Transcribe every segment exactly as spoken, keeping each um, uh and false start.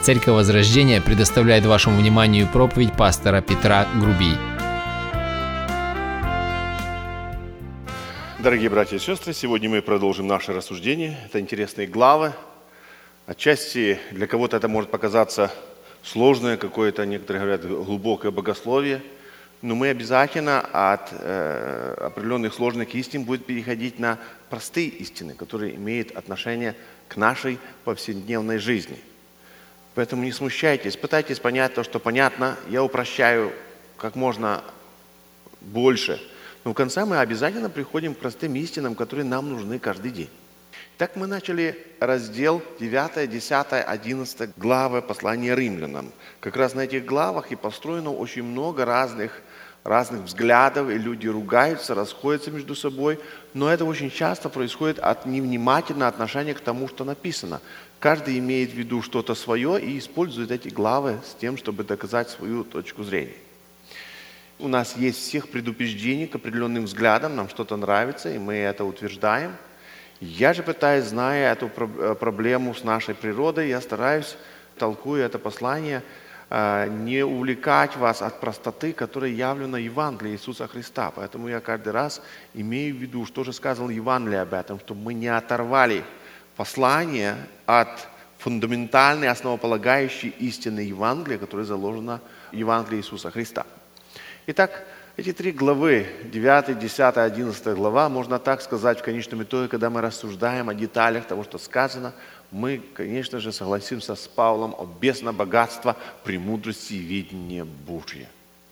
Церковь Возрождения предоставляет вашему вниманию проповедь пастора Петра Грубий. Дорогие братья и сестры, сегодня мы продолжим наше рассуждение. Это интересные главы. Отчасти для кого-то это может показаться сложное какое-то, некоторые говорят, глубокое богословие. Но мы обязательно от э, определенных сложных истин будем переходить на простые истины, которые имеют отношение к нашей повседневной жизни. Поэтому не смущайтесь, пытайтесь понять то, что понятно. Я упрощаю как можно больше. Но в конце мы обязательно приходим к простым истинам, которые нам нужны каждый день. Так мы начали раздел девять, десять, одиннадцать главы послания римлянам. Как раз на этих главах и построено очень много разных, разных взглядов, и люди ругаются, расходятся между собой. Но это очень часто происходит от невнимательного отношения к тому, что написано. Каждый имеет в виду что-то свое и использует эти главы с тем, чтобы доказать свою точку зрения. У нас есть всех предупреждений к определенным взглядам, нам что-то нравится, и мы это утверждаем. Я же пытаюсь, зная эту проблему с нашей природой, я стараюсь, толкуя это послание, не увлекать вас от простоты, которая явлена в Евангелии Иисуса Христа. Поэтому я каждый раз имею в виду, что же сказал Евангелие об этом, чтобы мы не оторвали послание от фундаментальной, основополагающей истины Евангелия, которая заложена в Евангелии Иисуса Христа. Итак, эти три главы, девятая, десятая, одиннадцатая глава, можно так сказать в конечном итоге, когда мы рассуждаем о деталях того, что сказано, мы, конечно же, согласимся с Павлом о бездне богатства, премудрости и видения Божия.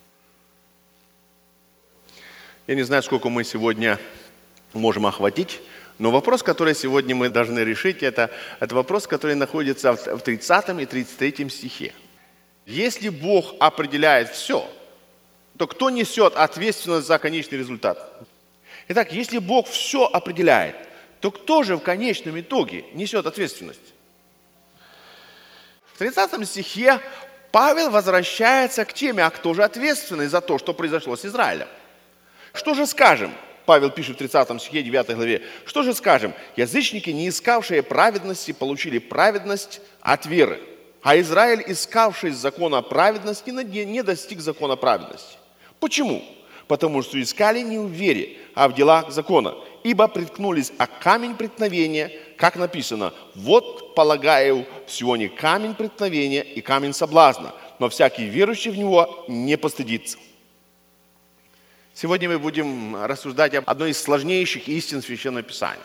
Я не знаю, сколько мы сегодня можем охватить, но вопрос, который сегодня мы должны решить, это, это вопрос, который находится в тридцатом и тридцать третьем стихе. Если Бог определяет все, то кто несет ответственность за конечный результат? Итак, если Бог все определяет, то кто же в конечном итоге несет ответственность? В тридцатом стихе Павел возвращается к теме, а кто же ответственный за то, что произошло с Израилем? Что же скажем? Павел пишет в тридцатом стихе, девятой главе. Что же скажем? Язычники, не искавшие праведности, получили праведность от веры. А Израиль, искавший закона праведности, не достиг закона праведности. Почему? Потому что искали не в вере, а в делах закона. Ибо приткнулись о камень преткновения, как написано: «Вот полагаю в Сионе камень преткновения и камень соблазна, но всякий верующий в него не постыдится». Сегодня мы будем рассуждать об одной из сложнейших истин Священного Писания.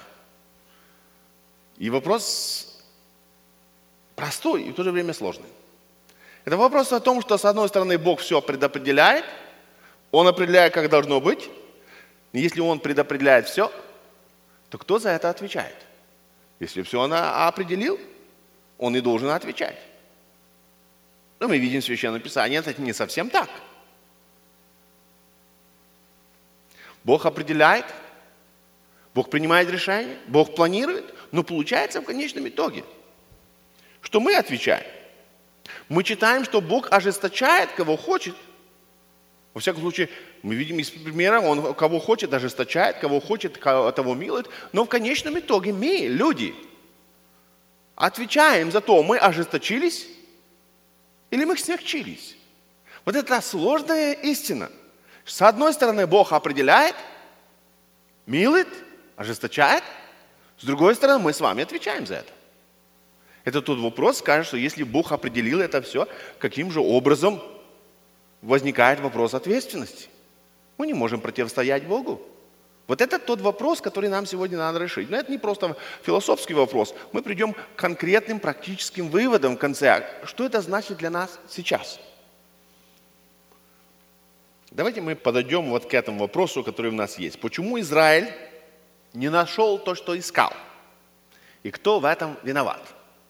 И вопрос простой и в то же время сложный. Это вопрос о том, что, с одной стороны, Бог все предопределяет, Он определяет, как должно быть. И если Он предопределяет все, то кто за это отвечает? Если все Он определил, Он и должен отвечать. Но мы видим в Священном Писании, это не совсем так. Бог определяет, Бог принимает решения, Бог планирует, но получается в конечном итоге, что мы отвечаем. Мы читаем, что Бог ожесточает, кого хочет. Во всяком случае, мы видим из примера, Он кого хочет ожесточает, кого хочет, того милует. Но в конечном итоге мы, люди, отвечаем за то, мы ожесточились или мы смягчились. Вот это сложная истина. С одной стороны, Бог определяет, милует, ожесточает. С другой стороны, мы с вами отвечаем за это. Это тот вопрос, скажет, что если Бог определил это все, каким же образом возникает вопрос ответственности? Мы не можем противостоять Богу. Вот это тот вопрос, который нам сегодня надо решить. Но это не просто философский вопрос. Мы придем к конкретным практическим выводам в конце. Что это значит для нас сейчас? Давайте мы подойдем вот к этому вопросу, который у нас есть. Почему Израиль не нашел то, что искал? И кто в этом виноват?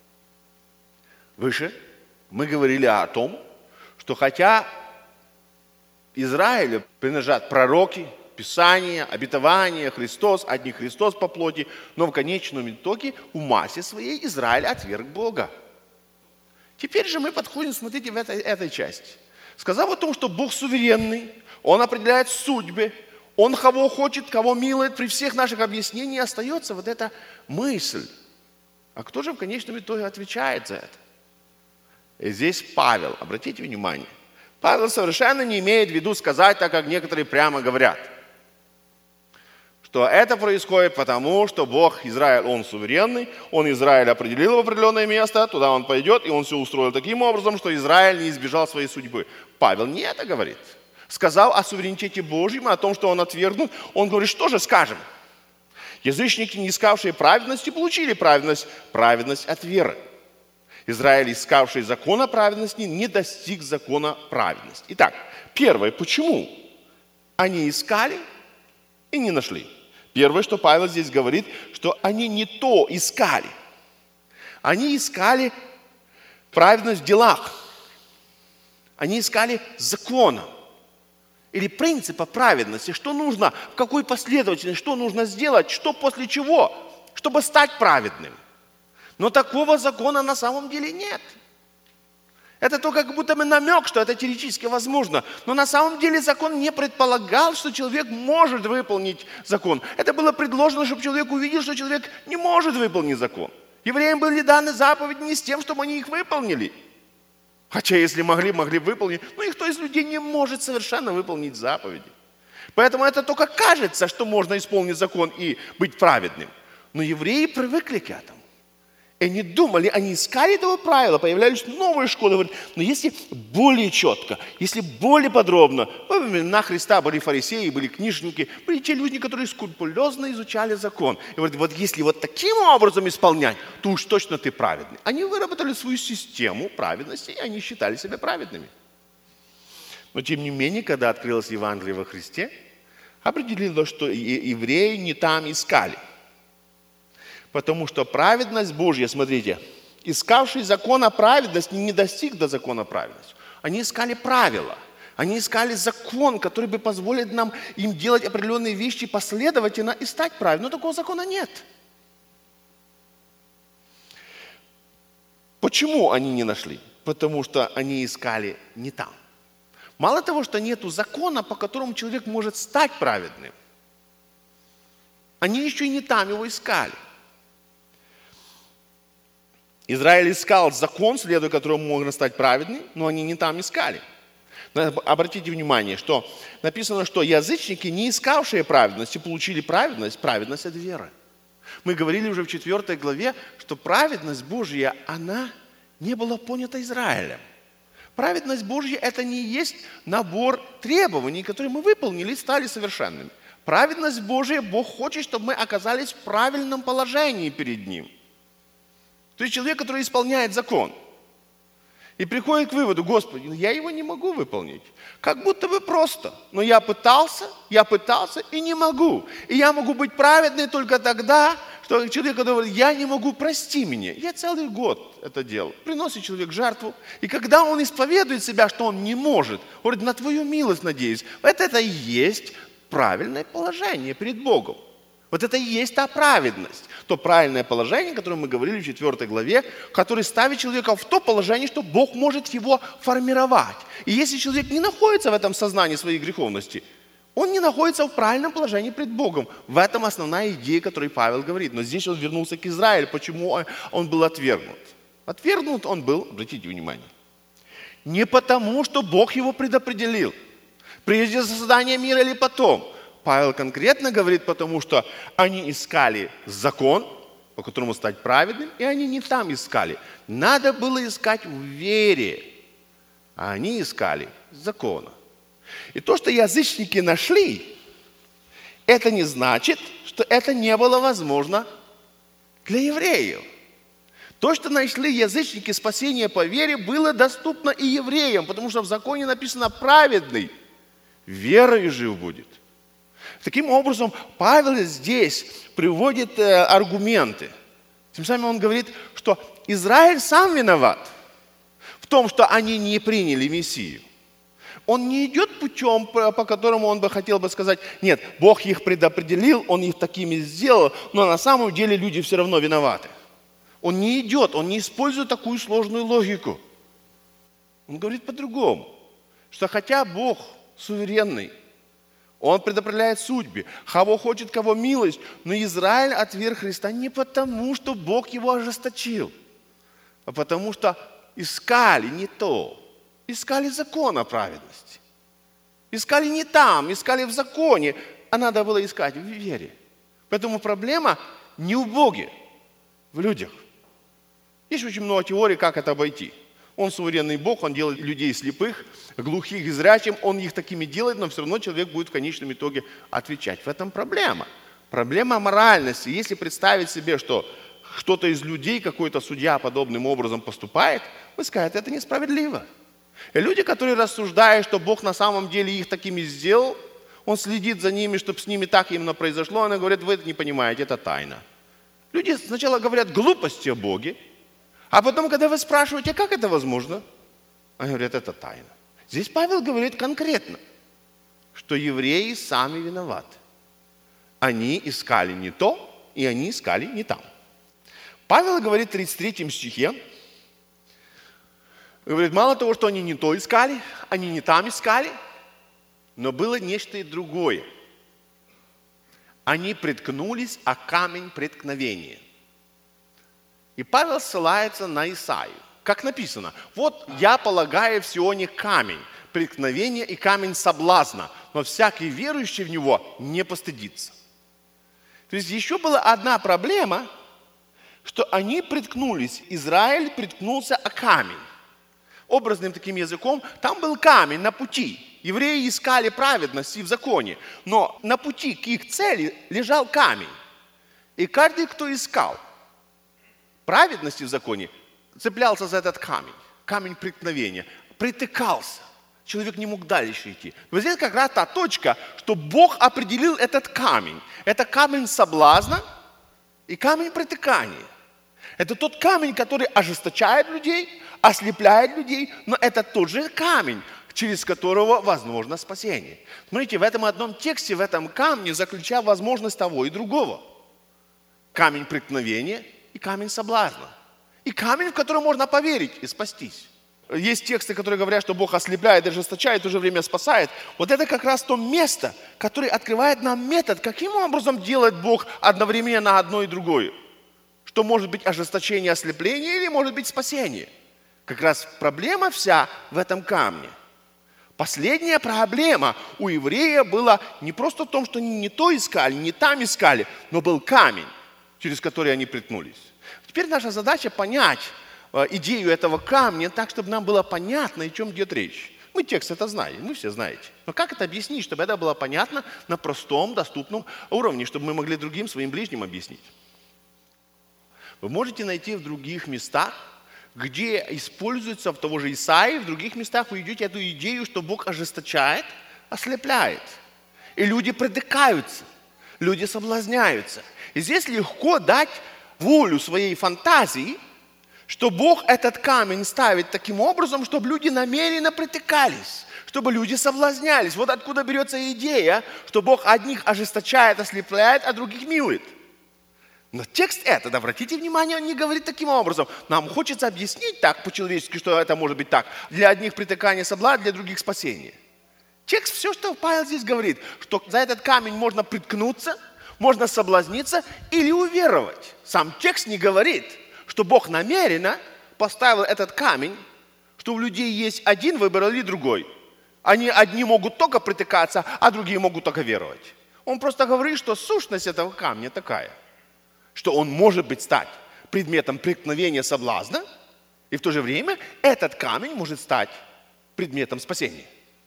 Выше мы говорили о том, что хотя Израилю принадлежат пророки, Писания, обетования, Христос, одни Христос по плоти, но в конечном итоге в массе своей Израиль отверг Бога. Теперь же мы подходим, смотрите, в этой, этой части. Сказав о том, что Бог суверенный, Он определяет судьбы, Он кого хочет, кого милует, при всех наших объяснениях остается вот эта мысль. А кто же в конечном итоге отвечает за это? И здесь Павел, обратите внимание, Павел совершенно не имеет в виду сказать, так как некоторые прямо говорят, что это происходит потому, что Бог, Израиль, Он суверенный, Он Израиль определил в определенное место, туда Он пойдет, и Он все устроил таким образом, что Израиль не избежал своей судьбы. Павел не это говорит. Сказал о суверенитете Божьем, о том, что Он отвергнут, он говорит, что же скажем? Язычники, не искавшие праведности, получили праведность, праведность от веры. Израиль, искавший закона праведности, не достиг закона праведности. Итак, первое, почему они искали и не нашли? Первое, что Павел здесь говорит, что они не то искали. Они искали праведность в делах. Они искали закона или принципа праведности. Что нужно, в какой последовательности, что нужно сделать, что после чего, чтобы стать праведным. Но такого закона на самом деле нет. Это только как будто бы намек, что это теоретически возможно. Но на самом деле закон не предполагал, что человек может выполнить закон. Это было предложено, чтобы человек увидел, что человек не может выполнить закон. Евреям были даны заповеди не с тем, чтобы они их выполнили. Хотя если могли, могли выполнить. Но никто из людей не может совершенно выполнить заповеди. Поэтому это только кажется, что можно исполнить закон и быть праведным. Но евреи привыкли к этому. И они думали, они искали этого правила, появлялись новые школы. Говорят, но если более четко, если более подробно, во времена Христа были фарисеи, были книжники, были те люди, которые скрупулезно изучали закон. И говорят, вот если вот таким образом исполнять, то уж точно ты праведный. Они выработали свою систему праведности, и они считали себя праведными. Но тем не менее, когда открылось Евангелие во Христе, определилось, что евреи не там искали. Потому что праведность Божья, смотрите, искавший закона праведности не достиг до закона праведности. Они искали правила, они искали закон, который бы позволил нам им делать определенные вещи последовательно и стать праведным. Но такого закона нет. Почему они не нашли? Потому что они искали не там. Мало того, что нету закона, по которому человек может стать праведным, они еще и не там его искали. Израиль искал закон, следуя которому можно стать праведным, но они не там искали. Обратите внимание, что написано, что язычники, не искавшие праведности, получили праведность, праведность от веры. Мы говорили уже в четвертой главе, что праведность Божья, она не была понята Израилем. Праведность Божья – это не есть набор требований, которые мы выполнили и стали совершенными. Праведность Божья, Бог хочет, чтобы мы оказались в правильном положении перед Ним. То есть человек, который исполняет закон и приходит к выводу, Господи, я его не могу выполнить. Как будто бы просто. Но я пытался, я пытался и не могу. И я могу быть праведным только тогда, что человек, который говорит, я не могу, прости меня. Я целый год это делал. Приносит человек жертву. И когда он исповедует себя, что он не может, говорит, на твою милость надеюсь. Вот это и есть правильное положение перед Богом. Вот это и есть та праведность, то правильное положение, о котором мы говорили в четвертой главе, которое ставит человека в то положение, что Бог может его формировать. И если человек не находится в этом сознании своей греховности, он не находится в правильном положении пред Богом. В этом основная идея, о которой Павел говорит. Но здесь он вернулся к Израилю. Почему он был отвергнут? Отвергнут он был, обратите внимание, не потому, что Бог его предопределил, прежде создания мира или потом. Павел конкретно говорит, потому что они искали закон, по которому стать праведным, и они не там искали. Надо было искать в вере, а они искали закона. И то, что язычники нашли, это не значит, что это не было возможно для евреев. То, что нашли язычники спасение по вере, было доступно и евреям, потому что в законе написано «праведный, верою жив будет». Таким образом, Павел здесь приводит э, аргументы. Тем самым он говорит, что Израиль сам виноват в том, что они не приняли Мессию. Он не идет путем, по, по которому он бы хотел бы сказать, нет, Бог их предопределил, Он их такими сделал, но на самом деле люди все равно виноваты. Он не идет, он не использует такую сложную логику. Он говорит по-другому, что хотя Бог суверенный, Он предопределяет судьбы, кого хочет, кого милость. Но Израиль отверг Христа не потому, что Бог его ожесточил, а потому что искали не то. Искали закон о праведности. Искали не там, искали в законе, а надо было искать в вере. Поэтому проблема не в Боге, в людях. Есть очень много теорий, как это обойти. Он суверенный Бог, Он делает людей слепых, глухих и зрячим, Он их такими делает, но все равно человек будет в конечном итоге отвечать. В этом проблема. Проблема моральности. Если представить себе, что кто-то из людей, какой-то судья подобным образом поступает, вы скажете, это несправедливо. И люди, которые рассуждают, что Бог на самом деле их такими сделал, Он следит за ними, чтобы с ними так именно произошло, они говорят, вы это не понимаете, это тайна. Люди сначала говорят глупости о Боге, а потом, когда вы спрашиваете, как это возможно, они говорят, это тайна. Здесь Павел говорит конкретно, что евреи сами виноваты. Они искали не то, и они искали не там. Павел говорит в тридцать третьем стихе, говорит, мало того, что они не то искали, они не там искали, но было нечто и другое. Они приткнулись о камень преткновения. И Павел ссылается на Исаию. Как написано, вот я полагаю в Сионе камень преткновения и камень соблазна, но всякий верующий в него не постыдится. То есть еще была одна проблема, что они приткнулись, Израиль приткнулся о камень. Образным таким языком, там был камень на пути. Евреи искали праведности в законе, но на пути к их цели лежал камень. И каждый, кто искал праведности в законе, цеплялся за этот камень, камень преткновения, притыкался. Человек не мог дальше идти. Вот здесь как раз та точка, что Бог определил этот камень. Это камень соблазна и камень притыкания. Это тот камень, который ожесточает людей, ослепляет людей, но это тот же камень, через которого возможно спасение. Смотрите, в этом одном тексте, в этом камне заключена возможность того и другого. Камень преткновения и камень соблазна. И камень, в который можно поверить и спастись. Есть тексты, которые говорят, что Бог ослепляет и ожесточает, в то же время спасает. Вот это как раз то место, которое открывает нам метод, каким образом делает Бог одновременно одно и другое. Что может быть ожесточение, ослепление или может быть спасение. Как раз проблема вся в этом камне. Последняя проблема у еврея была не просто в том, что они не то искали, не там искали, но был камень, через который они приткнулись. Теперь наша задача понять идею этого камня так, чтобы нам было понятно, о чем идет речь. Мы текст это знаем, вы все знаете. Но как это объяснить, чтобы это было понятно на простом, доступном уровне, чтобы мы могли другим своим ближним объяснить? Вы можете найти в других местах, где используется в того же Исаии, в других местах вы идете эту идею, что Бог ожесточает, ослепляет. И люди притыкаются, люди соблазняются. И здесь легко дать волю своей фантазии, что Бог этот камень ставит таким образом, чтобы люди намеренно притыкались, чтобы люди соблазнялись. Вот откуда берется идея, что Бог одних ожесточает, ослепляет, а других милует. Но текст этот, обратите внимание, он не говорит таким образом. Нам хочется объяснить так по-человечески, что это может быть так. Для одних притыкание соблазн, для других спасение. Текст, все, что Павел здесь говорит, что за этот камень можно приткнуться, можно соблазниться или уверовать. Сам текст не говорит, что Бог намеренно поставил этот камень, что у людей есть один выбор или другой. Они одни могут только притыкаться, а другие могут только веровать. Он просто говорит, что сущность этого камня такая, что он может быть стать предметом преткновения соблазна, и в то же время этот камень может стать предметом спасения.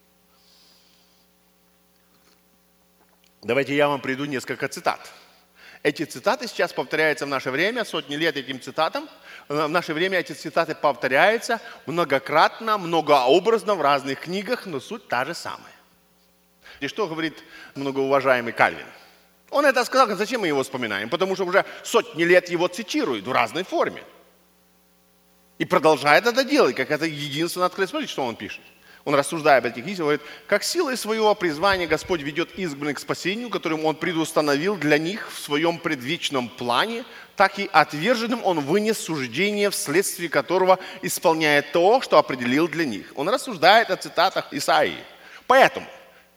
Давайте я вам приведу несколько цитат. Эти цитаты сейчас повторяются в наше время, сотни лет этим цитатам. В наше время эти цитаты повторяются многократно, многообразно в разных книгах, но суть та же самая. И что говорит многоуважаемый Кальвин? Он это сказал, зачем мы его вспоминаем? Потому что уже сотни лет его цитируют в разной форме. И продолжает это делать, как это единственное открытие. Смотрите, что он пишет. Он, рассуждая об этих истинах, говорит, как силой своего призвания Господь ведет избранных к спасению, которым Он предустановил для них в своем предвечном плане, так и отверженным Он вынес суждение, вследствие которого исполняет то, что определил для них. Он рассуждает о цитатах Исаии. Поэтому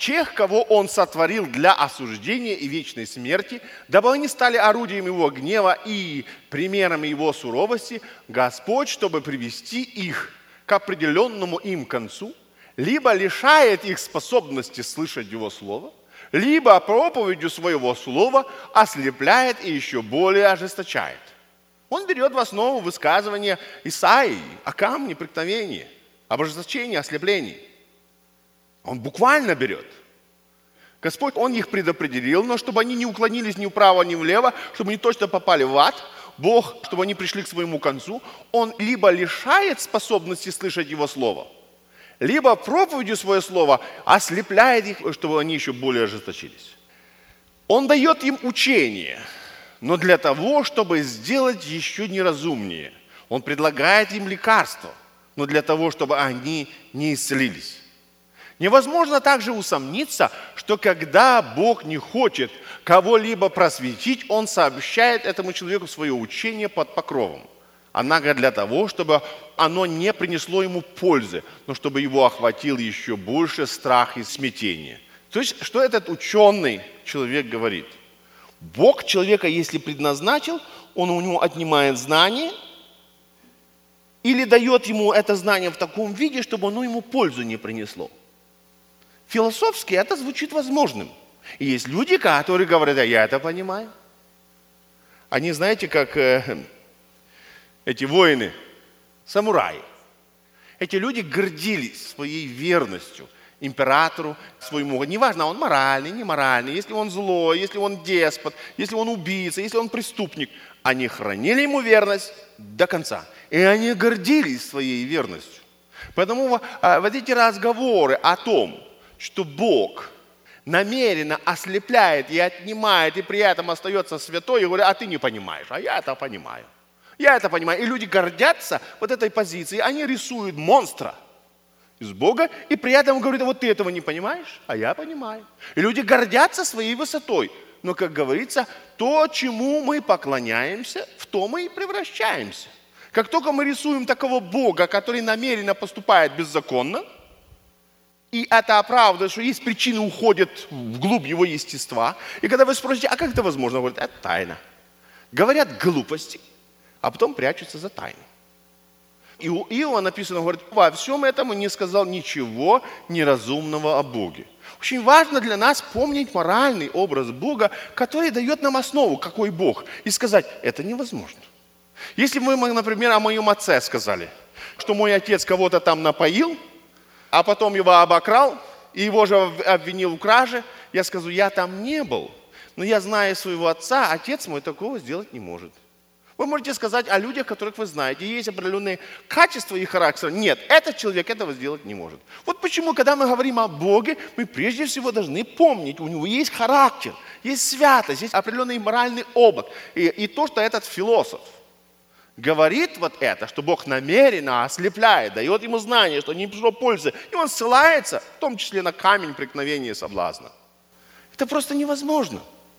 тех, кого Он сотворил для осуждения и вечной смерти, дабы они стали орудием Его гнева и примерами Его суровости, Господь, чтобы привести их к определенному им концу, либо лишает их способности слышать Его Слово, либо проповедью Своего Слова ослепляет и еще более ожесточает. Он берет в основу высказывания Исаии о камне преткновения, об ожесточении, ослеплении. Он буквально берет. Господь, Он их предопределил, но чтобы они не уклонились ни вправо, ни влево, чтобы они точно попали в ад, Бог, чтобы они пришли к своему концу, Он либо лишает способности слышать Его Слово, либо проповедью Свое Слово ослепляет их, чтобы они еще более ожесточились. Он дает им учение, но для того, чтобы сделать еще неразумнее. Он предлагает им лекарство, но для того, чтобы они не исцелились. Невозможно также усомниться, что когда Бог не хочет кого-либо просветить, Он сообщает этому человеку свое учение под покровом. Однако для того, чтобы оно не принесло ему пользы, но чтобы его охватил еще больше страх и смятение. То есть, что этот ученый человек говорит? Бог человека, если предназначил, Он у него отнимает знание или дает ему это знание в таком виде, чтобы оно ему пользу не принесло. Философски это звучит возможным. И есть люди, которые говорят, а я это понимаю. Они, знаете, как э, эти воины, самураи. Эти люди гордились своей верностью императору своему. Неважно, он моральный, не моральный, если он злой, если он деспот, если он убийца, если он преступник. Они хранили ему верность до конца. И они гордились своей верностью. Поэтому а, вот эти разговоры о том, что Бог намеренно ослепляет и отнимает, и при этом остается святой, и говорят, а ты не понимаешь, а я это понимаю. Я это понимаю. И люди гордятся вот этой позицией, они рисуют монстра из Бога, и при этом говорят, вот ты этого не понимаешь, а я понимаю. И люди гордятся своей высотой. Но, как говорится, то, чему мы поклоняемся, в то мы и превращаемся. Как только мы рисуем такого Бога, который намеренно поступает беззаконно, и это оправдывает, что есть причины, уходят вглубь его естества. И когда вы спросите, а как это возможно? Говорят, это тайна. Говорят глупости, а потом прячутся за тайну. И у Иова написано, говорит, во всем этом не сказал ничего неразумного о Боге. Очень важно для нас помнить моральный образ Бога, который дает нам основу, какой Бог. И сказать, это невозможно. Если мы, например, о моем отце сказали, что мой отец кого-то там напоил, а потом его обокрал, и его же обвинил в краже, я скажу, я там не был, но я знаю своего отца, отец мой такого сделать не может. Вы можете сказать о людях, которых вы знаете, есть определенные качества и характер. Нет, этот человек этого сделать не может. Вот почему, когда мы говорим о Боге, мы прежде всего должны помнить, у него есть характер, есть святость, есть определенный моральный облик. И, и то, что этот философ говорит вот это, что Бог намеренно ослепляет, дает ему знание, что не пришло пользы, и он ссылается, в том числе на камень преткновения и соблазна. Это просто невозможно.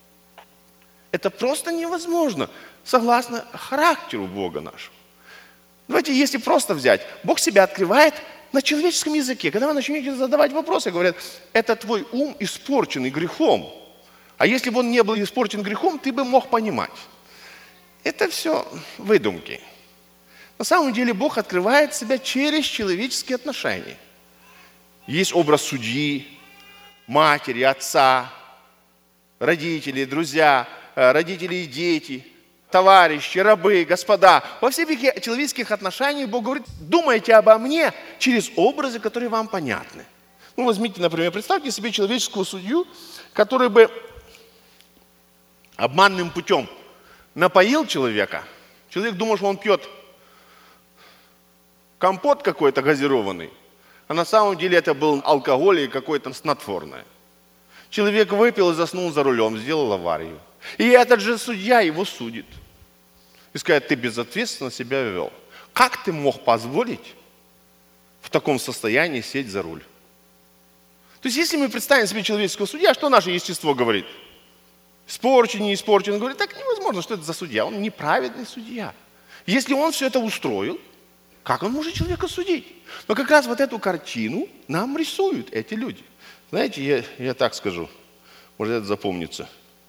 Это просто невозможно, согласно характеру Бога нашего. Давайте, если просто взять, Бог себя открывает на человеческом языке. Когда вы начнете задавать вопросы, говорят, это твой ум испорченный грехом. А если бы он не был испорчен грехом, ты бы мог понимать. Это все выдумки. На самом деле Бог открывает себя через человеческие отношения. Есть образ судьи, матери, отца, родителей, друзья, родители и дети, товарищи, рабы, господа. Во всех этих человеческих отношениях Бог говорит, думайте обо мне через образы, которые вам понятны. Ну, возьмите, например, представьте себе человеческого судью, который бы обманным путем напоил человека. Человек думал, что он пьет компот какой-то газированный, а на самом деле это был алкоголь и какое-то снотворное. Человек выпил и заснул за рулем, сделал аварию. И этот же судья его судит. И скажет, ты безответственно себя вел. Как ты мог позволить в таком состоянии сесть за руль? То есть, если мы представим себе человеческого судья, что наше естество говорит? Испорчен, не испорчен. Он говорит, так невозможно, что это за судья. Он неправедный судья. Если он все это устроил, как он может человека судить? Но как раз вот эту картину нам рисуют эти люди. Знаете, я, я так скажу, может это запомнится.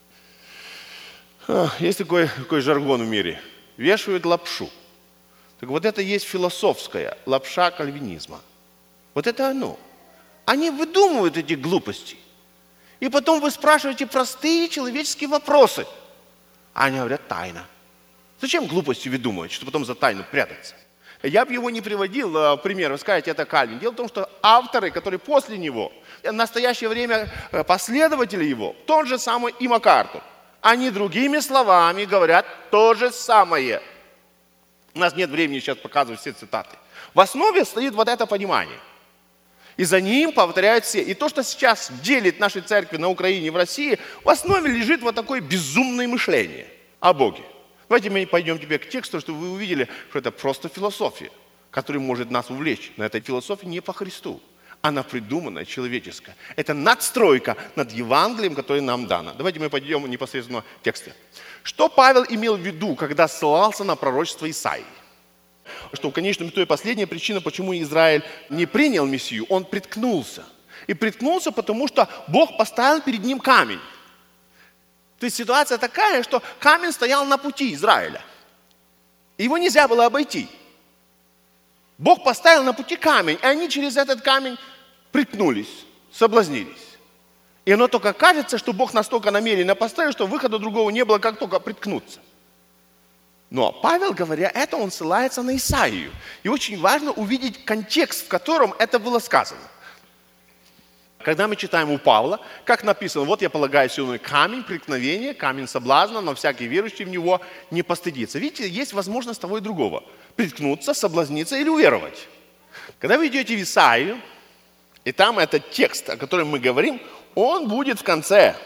А, есть такой, такой жаргон в мире. Вешают лапшу. Так вот это есть философская лапша кальвинизма. Вот это оно. Они выдумывают эти глупости. И потом вы спрашиваете простые человеческие вопросы. А они говорят, тайна. Зачем глупости выдумывать, чтобы потом за тайну прятаться? Я бы его не приводил в пример. Вы скажете, это Кальвин. Дело в том, что авторы, которые после него, в настоящее время последователи его, тот же самый и МакАртур, они другими словами говорят то же самое. У нас нет времени сейчас показывать все цитаты. В основе стоит вот это понимание. И за ним повторяют все. И то, что сейчас делит наши церкви на Украине и в России, в основе лежит вот такое безумное мышление о Боге. Давайте мы пойдем теперь к тексту, чтобы вы увидели, что это просто философия, которая может нас увлечь. Но эта философия не по Христу. Она придуманная, человеческая. Это надстройка над Евангелием, которое нам дано. Давайте мы пойдем непосредственно к тексту. Что Павел имел в виду, когда ссылался на пророчество Исаии? Что, конечно, то и последняя причина, почему Израиль не принял Мессию, он приткнулся. И приткнулся, потому что Бог поставил перед ним камень. То есть ситуация такая, что камень стоял на пути Израиля. Его нельзя было обойти. Бог поставил на пути камень, и они через этот камень приткнулись, соблазнились. И оно только кажется, что Бог настолько намеренно поставил, что выхода другого не было, как только приткнуться. Но Павел, говоря это, он ссылается на Исаию. И очень важно увидеть контекст, в котором это было сказано. Когда мы читаем у Павла, как написано, вот я полагаю силой камень преткновения, камень соблазна, но всякий верующий в него не постыдится. Видите, есть возможность того и другого. Приткнуться, соблазниться или уверовать. Когда вы идете в Исаию, и там этот текст, о котором мы говорим, он будет в конце.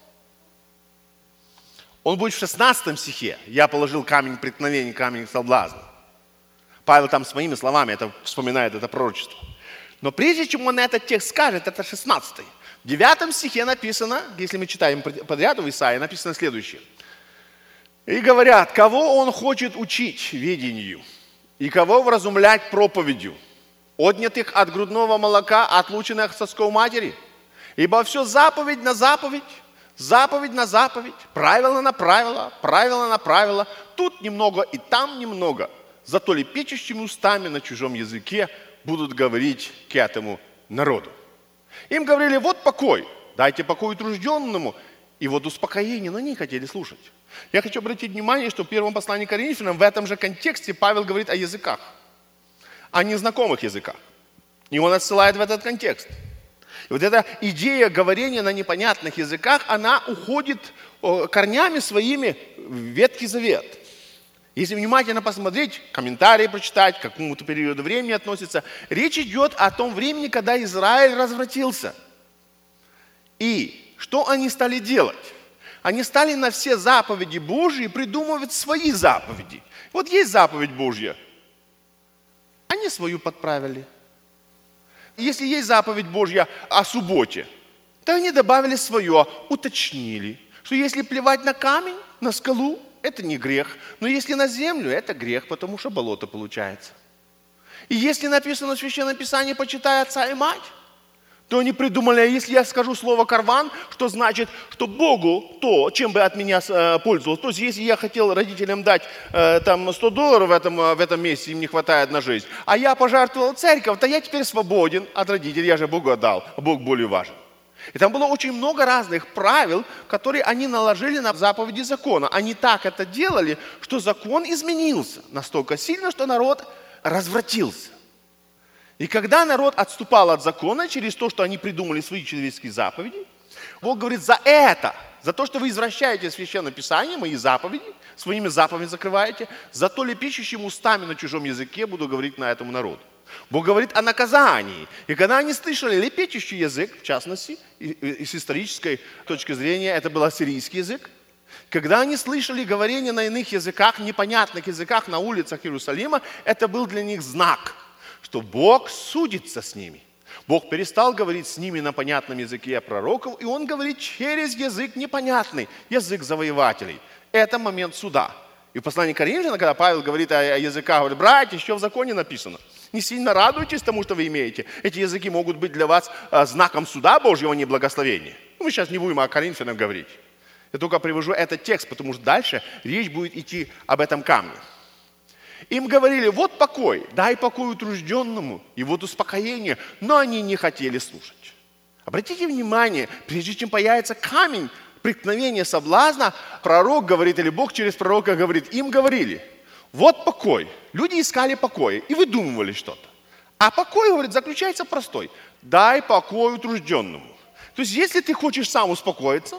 Он будет в шестнадцатом стихе. Я положил камень преткновения, камень соблазна. Павел там своими словами это вспоминает, это пророчество. Но прежде чем он этот текст скажет, это шестнадцатый. В девятом стихе написано, если мы читаем подряд в Исаии, написано следующее. И говорят, кого он хочет учить ведению, и кого вразумлять проповедью, отнятых от грудного молока, отлученных от сосков матери. Ибо все заповедь на заповедь, заповедь на заповедь, правило на правило, правило на правило. Тут немного и там немного. Зато лепечущими устами на чужом языке будут говорить к этому народу. Им говорили, вот покой, дайте покой утружденному, и вот успокоение, но они не хотели слушать. Я хочу обратить внимание, что в первом послании к Коринфянам в этом же контексте Павел говорит о языках, о незнакомых языках. И он отсылает в этот контекст. И вот эта идея говорения на непонятных языках, она уходит корнями своими в Ветхий Завет. Если внимательно посмотреть, комментарии прочитать, к какому-то периоду времени относится, речь идет о том времени, когда Израиль развратился. И что они стали делать? Они стали на все заповеди Божьи придумывать свои заповеди. Вот есть заповедь Божья, они свою подправили. Если есть заповедь Божья о субботе, то они добавили свое, уточнили, что если плевать на камень, на скалу, это не грех. Но если на землю, это грех, потому что болото получается. И если написано в Священном Писании «почитай отца и мать», то они придумали, а если я скажу слово «карван», что значит, что Богу то, чем бы от меня пользовался. То есть если я хотел родителям дать там, сто долларов в этом, в этом месяце, им не хватает на жизнь, а я пожертвовал церковь, то я теперь свободен от родителей, я же Богу отдал, а Бог более важен. И там было очень много разных правил, которые они наложили на заповеди закона. Они так это делали, что закон изменился настолько сильно, что народ развратился. И когда народ отступал от закона через то, что они придумали свои человеческие заповеди, Бог говорит, за это, за то, что вы извращаете Священное Писание, мои заповеди, своими заповедями закрываете, зато лепечущими устами на чужом языке буду говорить на этому народу. Бог говорит о наказании. И когда они слышали лепечущий язык, в частности, и, и с исторической точки зрения, это был ассирийский язык, когда они слышали говорение на иных языках, непонятных языках на улицах Иерусалима, это был для них знак, что Бог судится с ними. Бог перестал говорить с ними на понятном языке пророков, и Он говорит через язык непонятный, язык завоевателей. Это момент суда. И в послании к Коринфянам, когда Павел говорит о языках, говорит, братья, еще в законе написано. Не сильно радуйтесь тому, что вы имеете. Эти языки могут быть для вас а, знаком суда Божьего, а не благословения. Мы сейчас не будем о Коринфянам говорить. Я только привожу этот текст, потому что дальше речь будет идти об этом камне. Им говорили, вот покой, дай покой утружденному, и вот успокоение, но они не хотели слушать. Обратите внимание, прежде чем появится камень преткновения соблазна, пророк говорит, или Бог через пророка говорит, им говорили, вот покой. Люди искали покоя и выдумывали что-то. А покой, говорит, заключается простой. Дай покой утружденному. То есть, если ты хочешь сам успокоиться,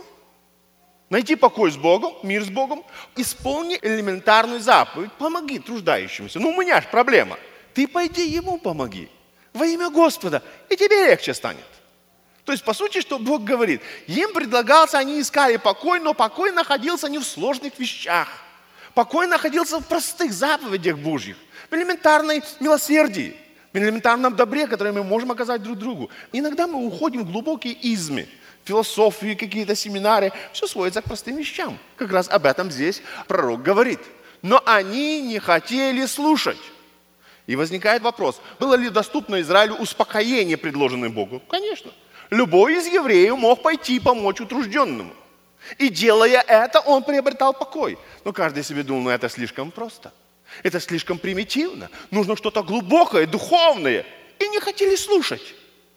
найти покой с Богом, мир с Богом, исполни элементарную заповедь, помоги труждающимся. Ну, у меня же проблема. Ты пойди ему помоги во имя Господа, и тебе легче станет. То есть, по сути, что Бог говорит? Им предлагался, они искали покой, но покой находился не в сложных вещах. Покой находился в простых заповедях Божьих, в элементарной милосердии, в элементарном добре, которое мы можем оказать друг другу. Иногда мы уходим в глубокие измы, философии, какие-то семинары. Все сводится к простым вещам. Как раз об этом здесь пророк говорит. Но они не хотели слушать. И возникает вопрос, было ли доступно Израилю успокоение, предложенное Богу? Конечно. Любой из евреев мог пойти помочь утружденному. И делая это, он приобретал покой. Но каждый себе думал, ну это слишком просто. Это слишком примитивно. Нужно что-то глубокое, духовное. И не хотели слушать.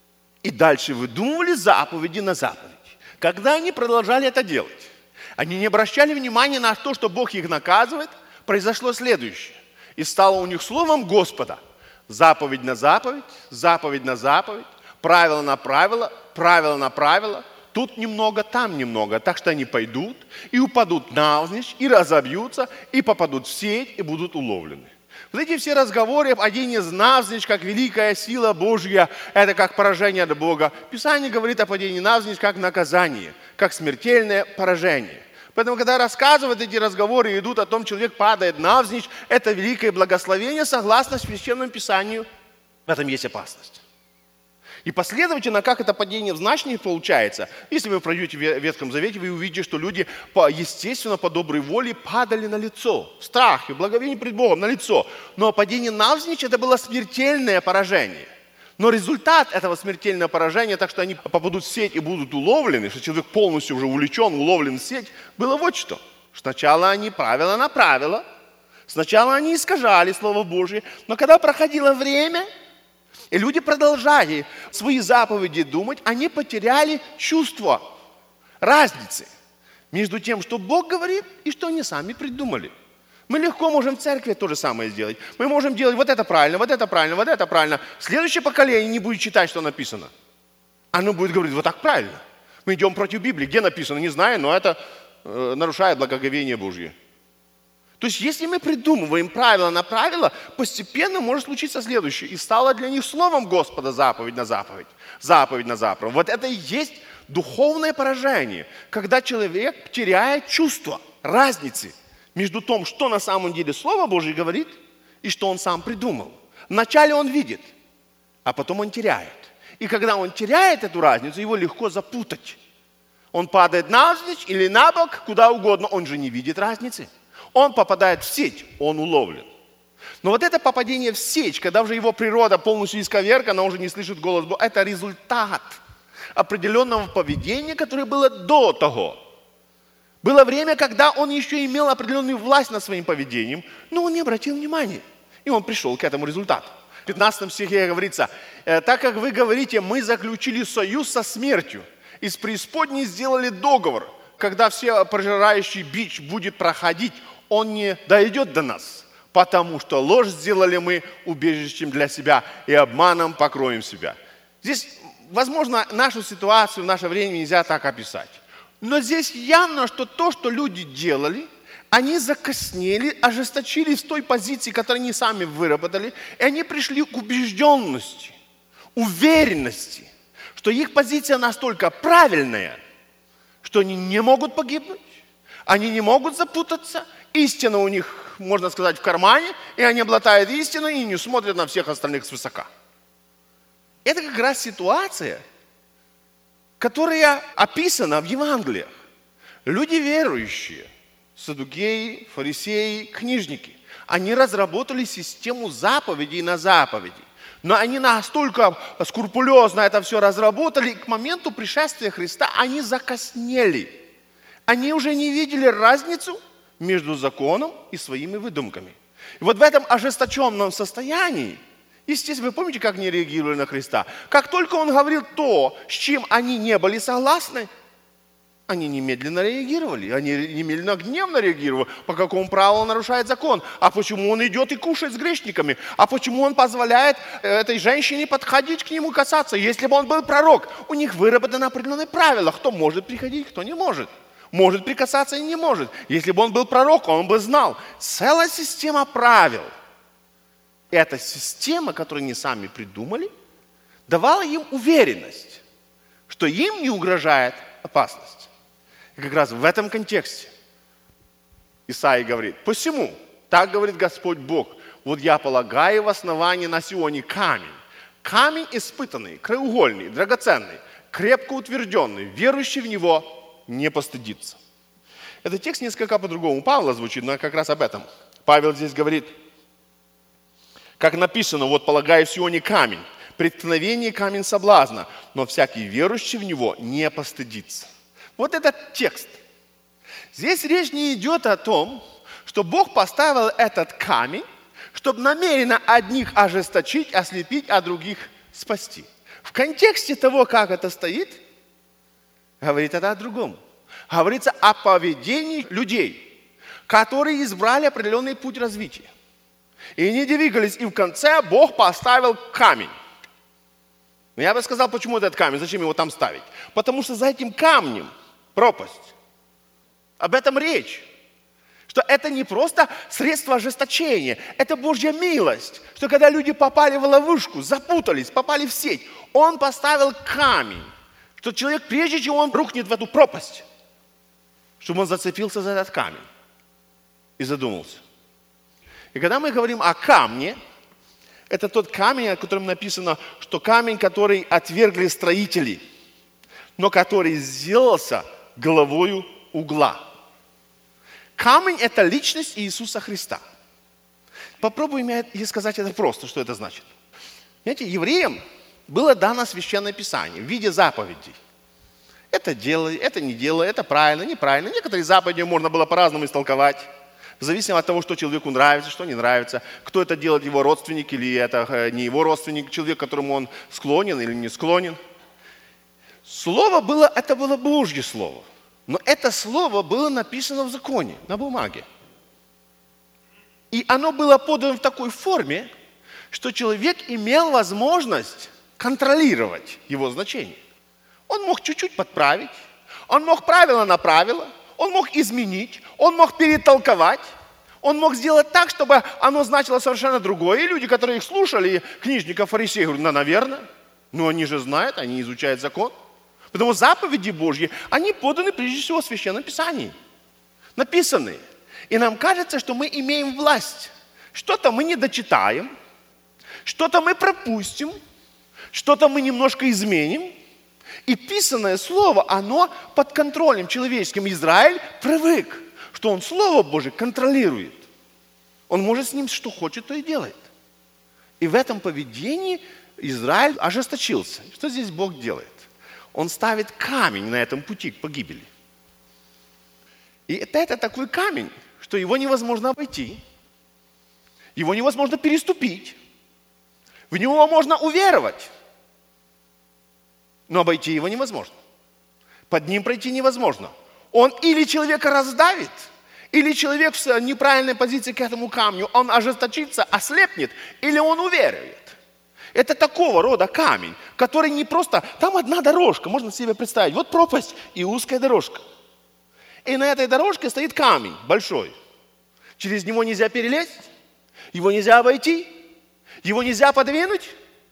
И дальше выдумывали заповеди на заповедь. Когда они продолжали это делать, они не обращали внимания на то, что Бог их наказывает, произошло следующее. И стало у них словом Господа заповедь на заповедь, заповедь на заповедь, правило на правило, правило на правило. Тут немного, там немного. Так что они пойдут и упадут навзничь, и разобьются, и попадут в сеть, и будут уловлены. Вот эти все разговоры о падении навзничь, как великая сила Божья, это как поражение от Бога. Писание говорит о падении навзничь как наказание, как смертельное поражение. Поэтому, когда рассказывают эти разговоры и идут о том, человек падает навзничь, это великое благословение, согласно Священному Писанию, в этом есть опасность. И последовательно, как это падение в значении получается, если вы пройдете в Ветхом Завете, вы увидите, что люди, естественно, по доброй воле падали на лицо. В страхе, в благовении пред Богом, на лицо. Но падение навзничь – это было смертельное поражение. Но результат этого смертельного поражения, так что они попадут в сеть и будут уловлены, что человек полностью уже увлечен, уловлен в сеть, было вот что. Сначала они правило на правило, сначала они искажали Слово Божие, но когда проходило время, и люди продолжали свои заповеди думать, они потеряли чувство разницы между тем, что Бог говорит, и что они сами придумали. Мы легко можем в церкви то же самое сделать. Мы можем делать вот это правильно, вот это правильно, вот это правильно. Следующее поколение не будет читать, что написано. Оно будет говорить, вот так правильно. Мы идем против Библии. Где написано, не знаю, но это э, нарушает благоговение Божье. То есть, если мы придумываем правило на правило, постепенно может случиться следующее. И стало для них словом Господа заповедь на заповедь, заповедь на заповедь. Вот это и есть духовное поражение, когда человек теряет чувство разницы между тем, что на самом деле Слово Божье говорит, и что он сам придумал. Вначале он видит, а потом он теряет. И когда он теряет эту разницу, его легко запутать. Он падает навзничь или на бок, куда угодно, он же не видит разницы. Он попадает в сеть, он уловлен. Но вот это попадение в сеть, когда уже его природа полностью исковеркана, он уже не слышит голос Бога, это результат определенного поведения, которое было до того. Было время, когда он еще имел определенную власть над своим поведением, но он не обратил внимания. И он пришел к этому результату. В пятнадцатом стихе говорится, так как вы говорите, мы заключили союз со смертью, и с преисподней сделали договор, когда все пожирающий бич будет проходить, он не дойдет до нас, потому что ложь сделали мы убежищем для себя и обманом покроем себя. Здесь, возможно, нашу ситуацию в наше время нельзя так описать. Но здесь явно, что то, что люди делали, они закоснели, ожесточились в той позиции, которую они сами выработали, и они пришли к убежденности, уверенности, что их позиция настолько правильная, что они не могут погибнуть, они не могут запутаться, истина у них, можно сказать, в кармане, и они обладают истиной и не смотрят на всех остальных свысока. Это как раз ситуация, которая описана в Евангелиях. Люди верующие, саддукеи, фарисеи, книжники, они разработали систему заповедей на заповеди. Но они настолько скрупулезно это все разработали, и к моменту пришествия Христа они закоснели. Они уже не видели разницу между законом и своими выдумками. И вот в этом ожесточенном состоянии, естественно, вы помните, как они реагировали на Христа? Как только Он говорил то, с чем они не были согласны, они немедленно реагировали, они немедленно гневно реагировали. По какому праву он нарушает закон? А почему он идет и кушает с грешниками? А почему он позволяет этой женщине подходить к нему, касаться? Если бы он был пророк, у них выработаны определенные правила, кто может приходить, кто не может. Может прикасаться и не может. Если бы он был пророк, он бы знал. Целая система правил. Эта система, которую они сами придумали, давала им уверенность, что им не угрожает опасность. И как раз в этом контексте Исаия говорит: «Посему, так говорит Господь Бог, вот я полагаю в основании на Сионе камень, камень испытанный, краеугольный, драгоценный, крепко утвержденный, верующий в него не постыдится». Этот текст несколько по-другому у Павла звучит, но как раз об этом. Павел здесь говорит, как написано: «Вот полагаю в Сионе камень, преткновение камень соблазна, но всякий верующий в него не постыдится». Вот этот текст. Здесь речь не идет о том, что Бог поставил этот камень, чтобы намеренно одних ожесточить, ослепить, а других спасти. В контексте того, как это стоит, говорит это о другом. Говорится о поведении людей, которые избрали определенный путь развития. И они двигались, и в конце Бог поставил камень. Но я бы сказал, почему этот камень, зачем его там ставить? Потому что за этим камнем пропасть. Об этом речь. Что это не просто средство ожесточения, это Божья милость. Что когда люди попали в ловушку, запутались, попали в сеть, Он поставил камень. Что человек, прежде чем он рухнет в эту пропасть, чтобы он зацепился за этот камень и задумался. И когда мы говорим о камне, это тот камень, о котором написано, что камень, который отвергли строители, но который сделался головою угла. Камень – это личность Иисуса Христа. Попробуем сказать это просто, что это значит. Знаете, евреям было дано Священное Писание в виде заповедей. Это делай, это не делай, это правильно, неправильно. Некоторые заповеди можно было по-разному истолковать. В зависимости от того, что человеку нравится, что не нравится. Кто это делает, его родственник или это не его родственник, человек, к которому он склонен или не склонен. Слово было, это было Божье Слово. Но это Слово было написано в законе, на бумаге. И оно было подано в такой форме, что человек имел возможность контролировать его значение. Он мог чуть-чуть подправить, он мог правило на правило, он мог изменить, он мог перетолковать, он мог сделать так, чтобы оно значило совершенно другое. И люди, которые их слушали, книжников, фарисеев, говорят: ну, наверное, но они же знают, они изучают закон. Потому что заповеди Божьи, они поданы прежде всего в Священном Писании, написаны. И нам кажется, что мы имеем власть. Что-то мы не дочитаем, что-то мы пропустим, что-то мы немножко изменим. И писанное слово, оно под контролем человеческим. Израиль привык, что он Слово Божие контролирует. Он может с ним что хочет, то и делает. И в этом поведении Израиль ожесточился. Что здесь Бог делает? Он ставит камень на этом пути к погибели. И это, это такой камень, что его невозможно обойти, его невозможно переступить, в него можно уверовать, но обойти его невозможно. Под ним пройти невозможно. Он или человека раздавит, или человек в неправильной позиции к этому камню, он ожесточится, ослепнет, или он уверует. Это такого рода камень, который не просто... Там одна дорожка, можно себе представить. Вот пропасть и узкая дорожка. И на этой дорожке стоит камень большой. Через него нельзя перелезть, его нельзя обойти, его нельзя подвинуть.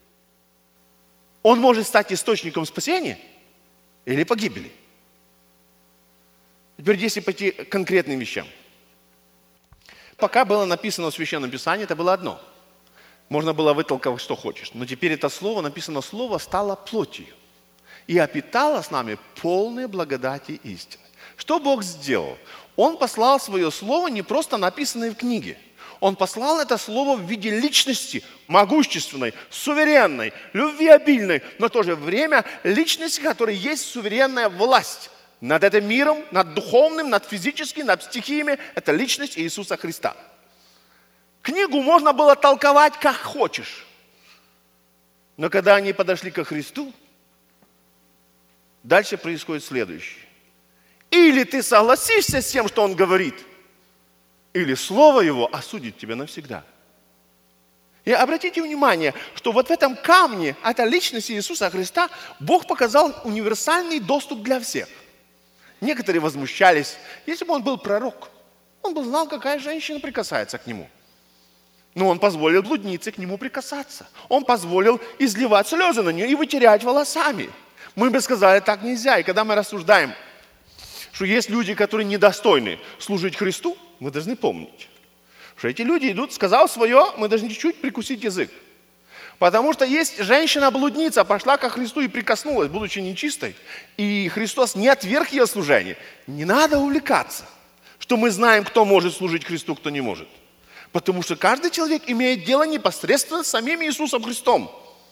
Он может стать источником спасения или погибели. Теперь, если пойти к конкретным вещам. Пока было написано в Священном Писании, это было одно. Можно было вытолковать, что хочешь. Но теперь это слово, написано слово, стало плотью. И опитало с нами полные благодати и истины. Что Бог сделал? Он послал свое слово, не просто написанное в книге. Он послал это слово в виде личности, могущественной, суверенной, любвеобильной, но в то же время личности, которой есть суверенная власть над этим миром, над духовным, над физическим, над стихиями. Это личность Иисуса Христа. Книгу можно было толковать как хочешь. Но когда они подошли ко Христу, дальше происходит следующее. Или ты согласишься с тем, что Он говорит, или Слово Его осудит тебя навсегда. И обратите внимание, что вот в этом камне, это личность Иисуса Христа, Бог показал универсальный доступ для всех. Некоторые возмущались, если бы Он был пророк, Он бы знал, какая женщина прикасается к Нему. Но Он позволил блуднице к Нему прикасаться. Он позволил изливать слезы на нее и вытирать волосами. Мы бы сказали, так нельзя. И когда мы рассуждаем, что есть люди, которые недостойны служить Христу, мы должны помнить, что эти люди идут, сказал свое, мы должны чуть-чуть прикусить язык. Потому что есть женщина-блудница, пошла ко Христу и прикоснулась, будучи нечистой, и Христос не отверг ее служение. Не надо увлекаться, что мы знаем, кто может служить Христу, кто не может. Потому что каждый человек имеет дело непосредственно с самим Иисусом Христом.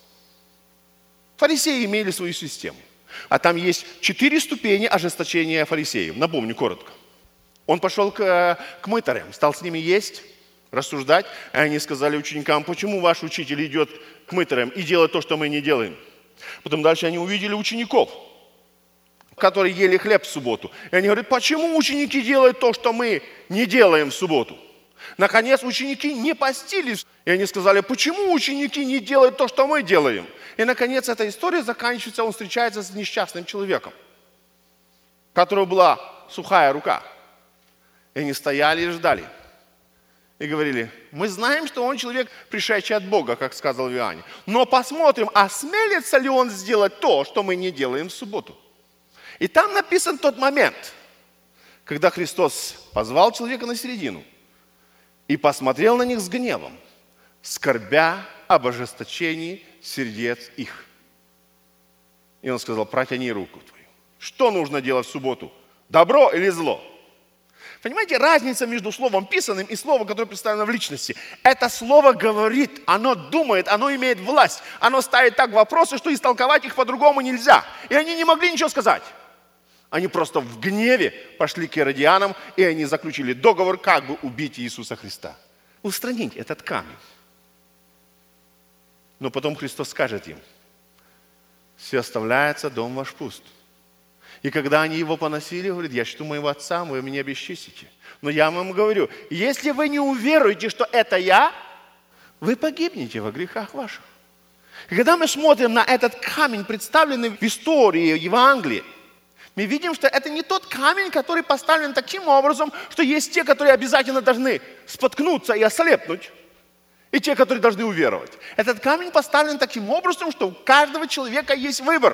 Фарисеи имели свою систему. А там есть четыре ступени ожесточения фарисеев. Напомню коротко. Он пошел к, к мытарям, стал с ними есть, рассуждать. И они сказали ученикам, почему ваш учитель идет к мытарям и делает то, что мы не делаем. Потом дальше они увидели учеников, которые ели хлеб в субботу. И они говорят, почему ученики делают то, что мы не делаем в субботу? Наконец, ученики не постились. И они сказали, почему ученики не делают то, что мы делаем? И, наконец, эта история заканчивается, он встречается с несчастным человеком, у которого была сухая рука. И они стояли и ждали. И говорили, мы знаем, что он человек, пришедший от Бога, как сказал в Иоанне. Но посмотрим, осмелится ли он сделать то, что мы не делаем в субботу. И там написан тот момент, когда Христос позвал человека на середину и посмотрел на них с гневом, скорбя об ожесточении сердец их. И он сказал, протяни руку твою. Что нужно делать в субботу? Добро или зло? Понимаете, разница между словом писанным и словом, которое представлено в личности. Это слово говорит, оно думает, оно имеет власть. Оно ставит так вопросы, что истолковать их по-другому нельзя. И они не могли ничего сказать. Они просто в гневе пошли к иродианам, и они заключили договор, как бы убить Иисуса Христа. Устранить этот камень. Но потом Христос скажет им, все оставляется, дом ваш пуст. И когда они его поносили, говорит, я чту моего отца, вы меня бесчестите. Но я вам говорю, если вы не уверуете, что это я, вы погибнете во грехах ваших. И когда мы смотрим на этот камень, представленный в истории Евангелия, мы видим, что это не тот камень, который поставлен таким образом, что есть те, которые обязательно должны споткнуться и ослепнуть, и те, которые должны уверовать. Этот камень поставлен таким образом, что у каждого человека есть выбор.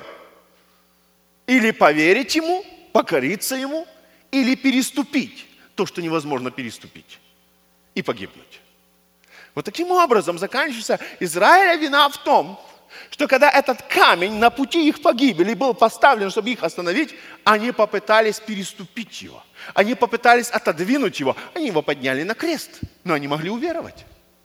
Или поверить ему, покориться ему, или переступить то, что невозможно переступить, и погибнуть. Вот таким образом заканчивается Израиля вина в том, что когда этот камень на пути их погибели был поставлен, чтобы их остановить, они попытались переступить его. Они попытались отодвинуть его. Они его подняли на крест, но они могли уверовать.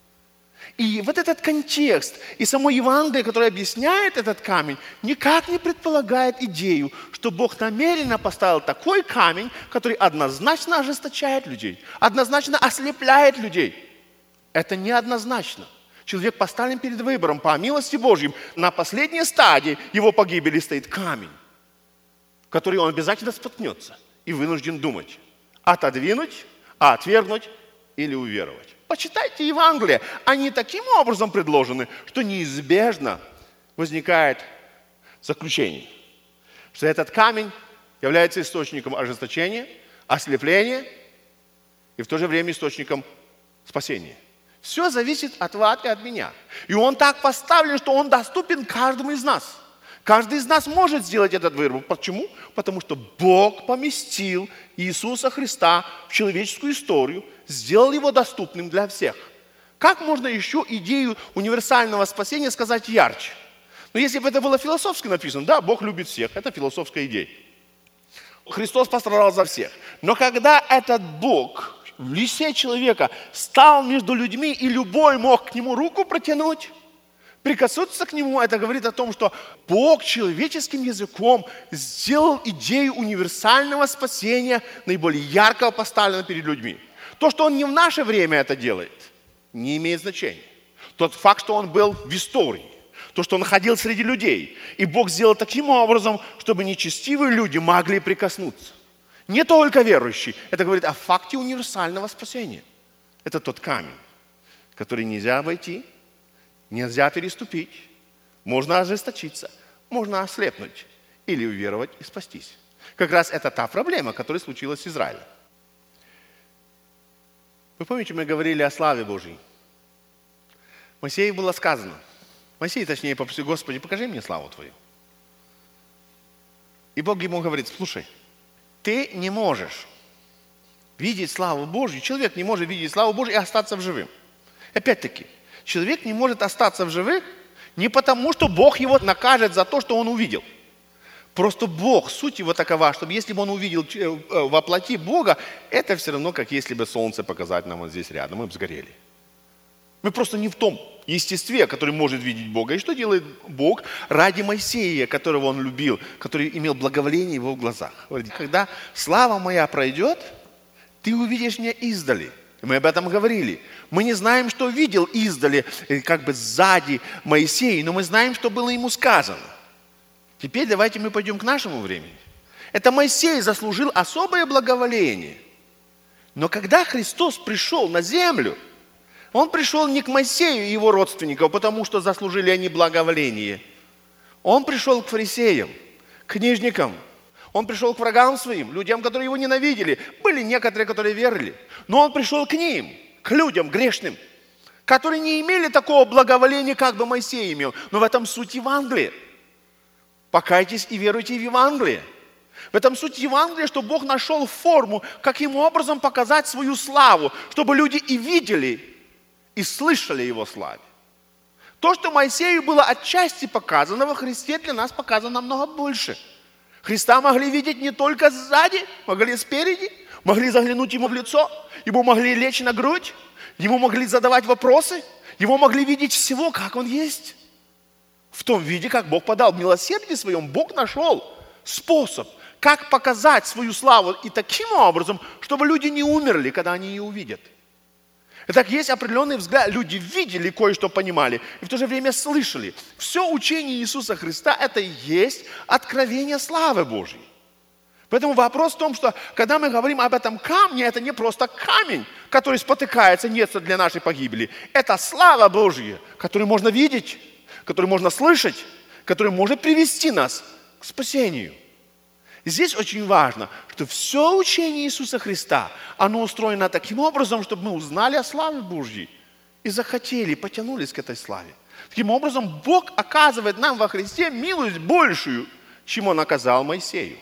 И вот этот контекст и само Евангелие, которое объясняет этот камень, никак не предполагает идею, что Бог намеренно поставил такой камень, который однозначно ожесточает людей, однозначно ослепляет людей. Это неоднозначно. Человек поставлен перед выбором по милости Божьей. На последней стадии его погибели стоит камень, который он обязательно споткнется и вынужден думать. Отодвинуть, отвергнуть или уверовать. Почитайте Евангелие. Они таким образом предложены, что неизбежно возникает заключение, что этот камень является источником ожесточения, ослепления и в то же время источником спасения. Все зависит от вас и от меня. И он так поставлен, что он доступен каждому из нас. Каждый из нас может сделать этот выбор. Почему? Потому что Бог поместил Иисуса Христа в человеческую историю, сделал его доступным для всех. Как можно еще идею универсального спасения сказать ярче? Но если бы это было философски написано, да, Бог любит всех, это философская идея. Христос пострадал за всех. Но когда этот Бог в лице человека стал между людьми, и любой мог к нему руку протянуть, прикоснуться к нему. Это говорит о том, что Бог человеческим языком сделал идею универсального спасения, наиболее ярко поставлено перед людьми. То, что Он не в наше время это делает, не имеет значения. Тот факт, что Он был в истории, то, что Он ходил среди людей, и Бог сделал таким образом, чтобы нечестивые люди могли прикоснуться. Не только верующие. Это говорит о факте универсального спасения. Это тот камень, который нельзя обойти, нельзя переступить. Можно ожесточиться, можно ослепнуть или уверовать и спастись. Как раз это та проблема, которая случилась с Израилем. Вы помните, мы говорили о славе Божьей. Моисею было сказано, Моисей, точнее, попросил: Господи, покажи мне славу Твою. И Бог ему говорит: слушай, ты не можешь видеть славу Божью, человек не может видеть славу Божью и остаться в живым. Опять-таки, человек не может остаться в живых не потому, что Бог его накажет за то, что он увидел. Просто Бог, суть его такова, чтобы если бы он увидел воплоти Бога, это все равно, как если бы солнце показать нам вот здесь рядом, мы бы сгорели. Мы просто не в том естестве, который может видеть Бога. И что делает Бог ради Моисея, которого Он любил, который имел благоволение в его глазах? Говорит: когда слава моя пройдет, ты увидишь меня издали. И мы об этом говорили. Мы не знаем, что видел издали, как бы сзади Моисей, но мы знаем, что было ему сказано. Теперь давайте мы пойдем к нашему времени. Это Моисей заслужил особое благоволение. Но когда Христос пришел на землю, Он пришел не к Моисею и его родственникам, потому что заслужили они благоволение. Он пришел к фарисеям, к книжникам. Он пришел к врагам своим, людям, которые его ненавидели. Были некоторые, которые верили. Но он пришел к ним, к людям грешным, которые не имели такого благоволения, как бы Моисей имел. Но в этом суть Евангелия. Покайтесь и веруйте в Евангелие. В этом суть Евангелия, что Бог нашел форму, каким образом показать свою славу, чтобы люди и видели, и слышали Его славе. То, что Моисею было отчасти показано, во Христе для нас показано намного больше. Христа могли видеть не только сзади, могли спереди, могли заглянуть Ему в лицо, Ему могли лечь на грудь, Ему могли задавать вопросы, Его могли видеть всего, как Он есть. В том виде, как Бог подал. В милосердии Своем Бог нашел способ, как показать свою славу и таким образом, чтобы люди не умерли, когда они ее увидят. Итак, есть определенный взгляд. Люди видели, кое-что понимали, и в то же время слышали. Все учение Иисуса Христа – это и есть откровение славы Божьей. Поэтому вопрос в том, что когда мы говорим об этом камне, это не просто камень, который спотыкается, нет для нашей погибели. Это слава Божья, которую можно видеть, которую можно слышать, которая может привести нас к спасению. И здесь очень важно, что все учение Иисуса Христа, оно устроено таким образом, чтобы мы узнали о славе Божьей и захотели, потянулись к этой славе. Таким образом, Бог оказывает нам во Христе милость большую, чем Он оказал Моисею.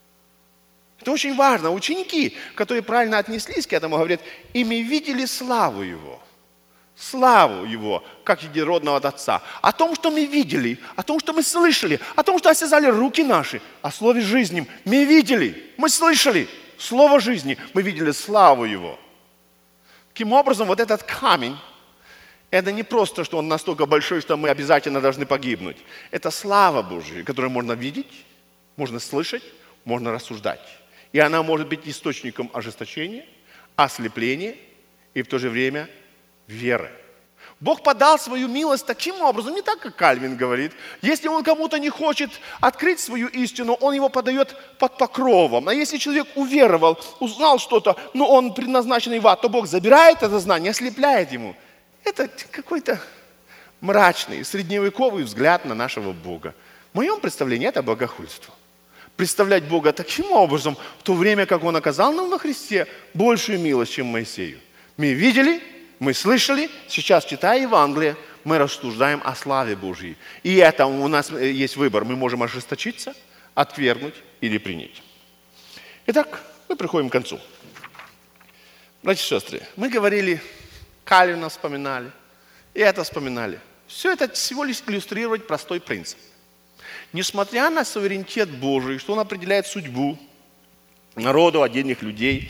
Это очень важно. Ученики, которые правильно отнеслись к этому, говорят: и мы видели славу Его. Славу Его, как единородного от Отца. О том, что мы видели, о том, что мы слышали, о том, что осязали руки наши, о Слове жизни. Мы видели, мы слышали Слово жизни, мы видели славу Его. Таким образом, вот этот камень, это не просто, что он настолько большой, что мы обязательно должны погибнуть. Это слава Божья, которую можно видеть, можно слышать, можно рассуждать. И она может быть источником ожесточения, ослепления и в то же время веры. Бог подал свою милость таким образом, не так, как Кальвин говорит. Если Он кому-то не хочет открыть свою истину, Он его подает под покровом. А если человек уверовал, узнал что-то, но он предназначенный в ад, то Бог забирает это знание, ослепляет ему. Это какой-то мрачный, средневековый взгляд на нашего Бога. В моем представлении это богохульство. Представлять Бога таким образом, в то время, как Он оказал нам во Христе большую милость, чем Моисею. Мы видели, мы слышали, сейчас, читая Евангелие, мы рассуждаем о славе Божьей. И это у нас есть выбор. Мы можем ожесточиться, отвергнуть или принять. Итак, мы приходим к концу. Братья и сестры, мы говорили, Кальвина вспоминали, и это вспоминали. Все это всего лишь иллюстрировать простой принцип. Несмотря на суверенитет Божий, что Он определяет судьбу народу, отдельных людей,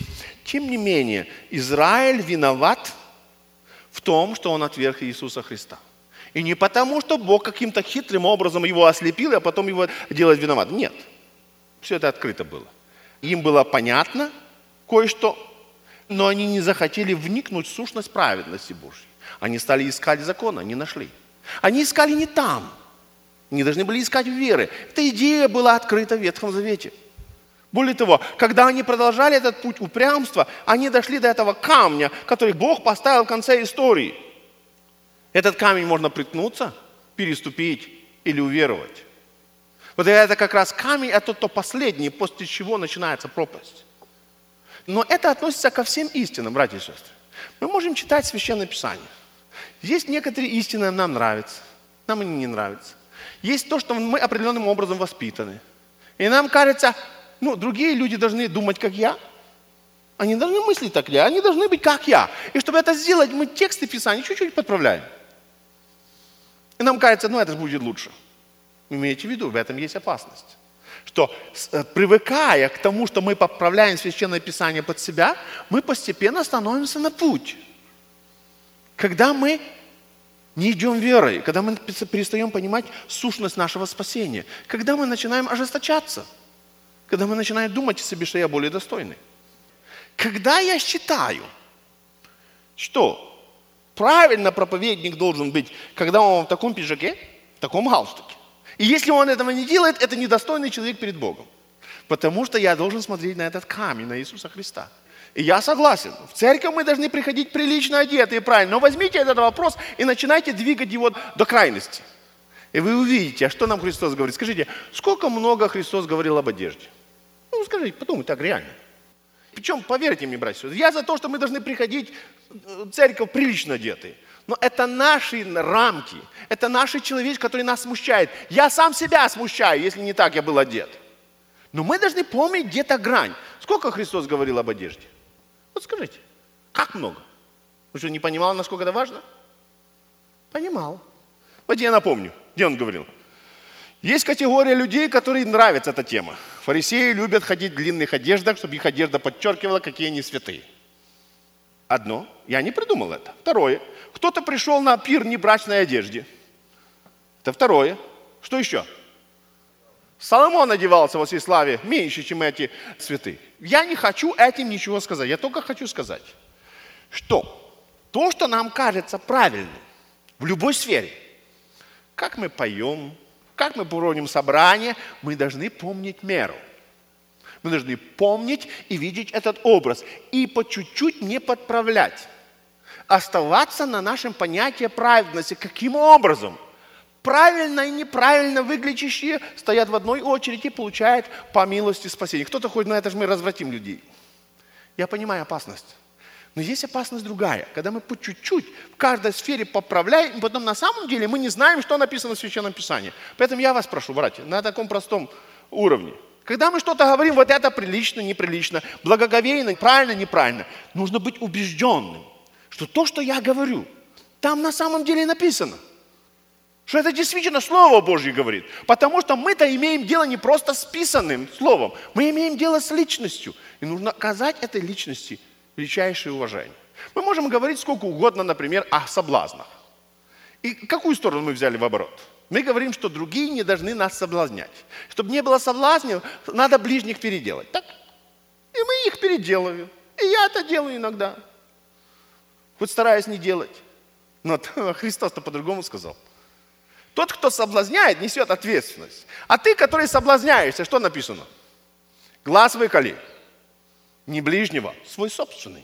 Тем не менее, Израиль виноват в том, что он отверг Иисуса Христа. И не потому, что Бог каким-то хитрым образом его ослепил, а потом его делает виноватым. Нет. Все это открыто было. Им было понятно кое-что, но они не захотели вникнуть в сущность праведности Божьей. Они стали искать закона, не нашли. Они искали не там. Они должны были искать веры. Эта идея была открыта в Ветхом Завете. Более того, когда они продолжали этот путь упрямства, они дошли до этого камня, который Бог поставил в конце истории. Этот камень можно приткнуться, переступить или уверовать. Вот это как раз камень, это то последнее, после чего начинается пропасть. Но это относится ко всем истинам, братья и сестры. Мы можем читать Священное Писание. Есть некоторые истины, нам нравятся, нам они не нравятся. Есть то, что мы определенным образом воспитаны. И нам кажется, ну, другие люди должны думать, как я. Они должны мыслить так, как я. Они должны быть, как я. И чтобы это сделать, мы тексты Писания чуть-чуть подправляем. И нам кажется, ну, это же будет лучше. Имейте в виду, в этом есть опасность. Что, привыкая к тому, что мы поправляем Священное Писание под себя, мы постепенно становимся на путь. Когда мы не идем верой, когда мы перестаем понимать сущность нашего спасения, когда мы начинаем ожесточаться, когда мы начинаем думать о себе, что я более достойный. Когда я считаю, что правильно проповедник должен быть, когда он в таком пиджаке, в таком галстуке. И если он этого не делает, это недостойный человек перед Богом. Потому что я должен смотреть на этот камень, на Иисуса Христа. И я согласен. В церковь мы должны приходить прилично одетые, правильно. Но возьмите этот вопрос и начинайте двигать его до крайности. И вы увидите, а что нам Христос говорит. Скажите, сколько много Христос говорил об одежде? Ну, скажите, подумайте так реально. Причем, поверьте мне, братья, я за то, что мы должны приходить в церковь прилично одетые. Но это наши рамки, это наш человек, который нас смущает. Я сам себя смущаю, если не так я был одет. Но мы должны помнить где-то грань. Сколько Христос говорил об одежде? Вот скажите, как много? Вы что, не понимал, насколько это важно? Понимал. Вот я напомню, где он говорил. Есть категория людей, которым нравится эта тема. Фарисеи любят ходить в длинных одеждах, чтобы их одежда подчеркивала, какие они святые. Одно. Я не придумал это. Второе. Кто-то пришел на пир в небрачной одежде. Это второе. Что еще? Соломон одевался во всей славе меньше, чем эти святые. Я не хочу этим ничего сказать. Я только хочу сказать, что то, что нам кажется правильным в любой сфере, как мы поем, как мы проводим собрание, мы должны помнить меру. Мы должны помнить и видеть этот образ. И по чуть-чуть не подправлять. Оставаться на нашем понятии праведности. Каким образом? Правильно и неправильно выглядящие стоят в одной очереди и получают по милости спасения. Кто-то ходит, на это же мы развратим людей. Я понимаю опасность. Но есть опасность другая. Когда мы по чуть-чуть в каждой сфере поправляем, и потом на самом деле мы не знаем, что написано в Священном Писании. Поэтому я вас прошу, братья, на таком простом уровне. Когда мы что-то говорим, вот это прилично, неприлично, благоговейно, правильно, неправильно, нужно быть убежденным, что то, что я говорю, там на самом деле написано. Что это действительно Слово Божье говорит. Потому что мы-то имеем дело не просто с писанным словом, мы имеем дело с личностью. И нужно оказать этой личности величайшее уважение. Мы можем говорить сколько угодно, например, о соблазнах. И какую сторону мы взяли в оборот? Мы говорим, что другие не должны нас соблазнять. Чтобы не было соблазна, надо ближних переделать. Так? И мы их переделываем. И я это делаю иногда. Хоть стараюсь не делать. Но Христос-то по-другому сказал. Тот, кто соблазняет, несет ответственность. А ты, который соблазняешься, что написано? Глаз выколи. Не ближнего, свой собственный.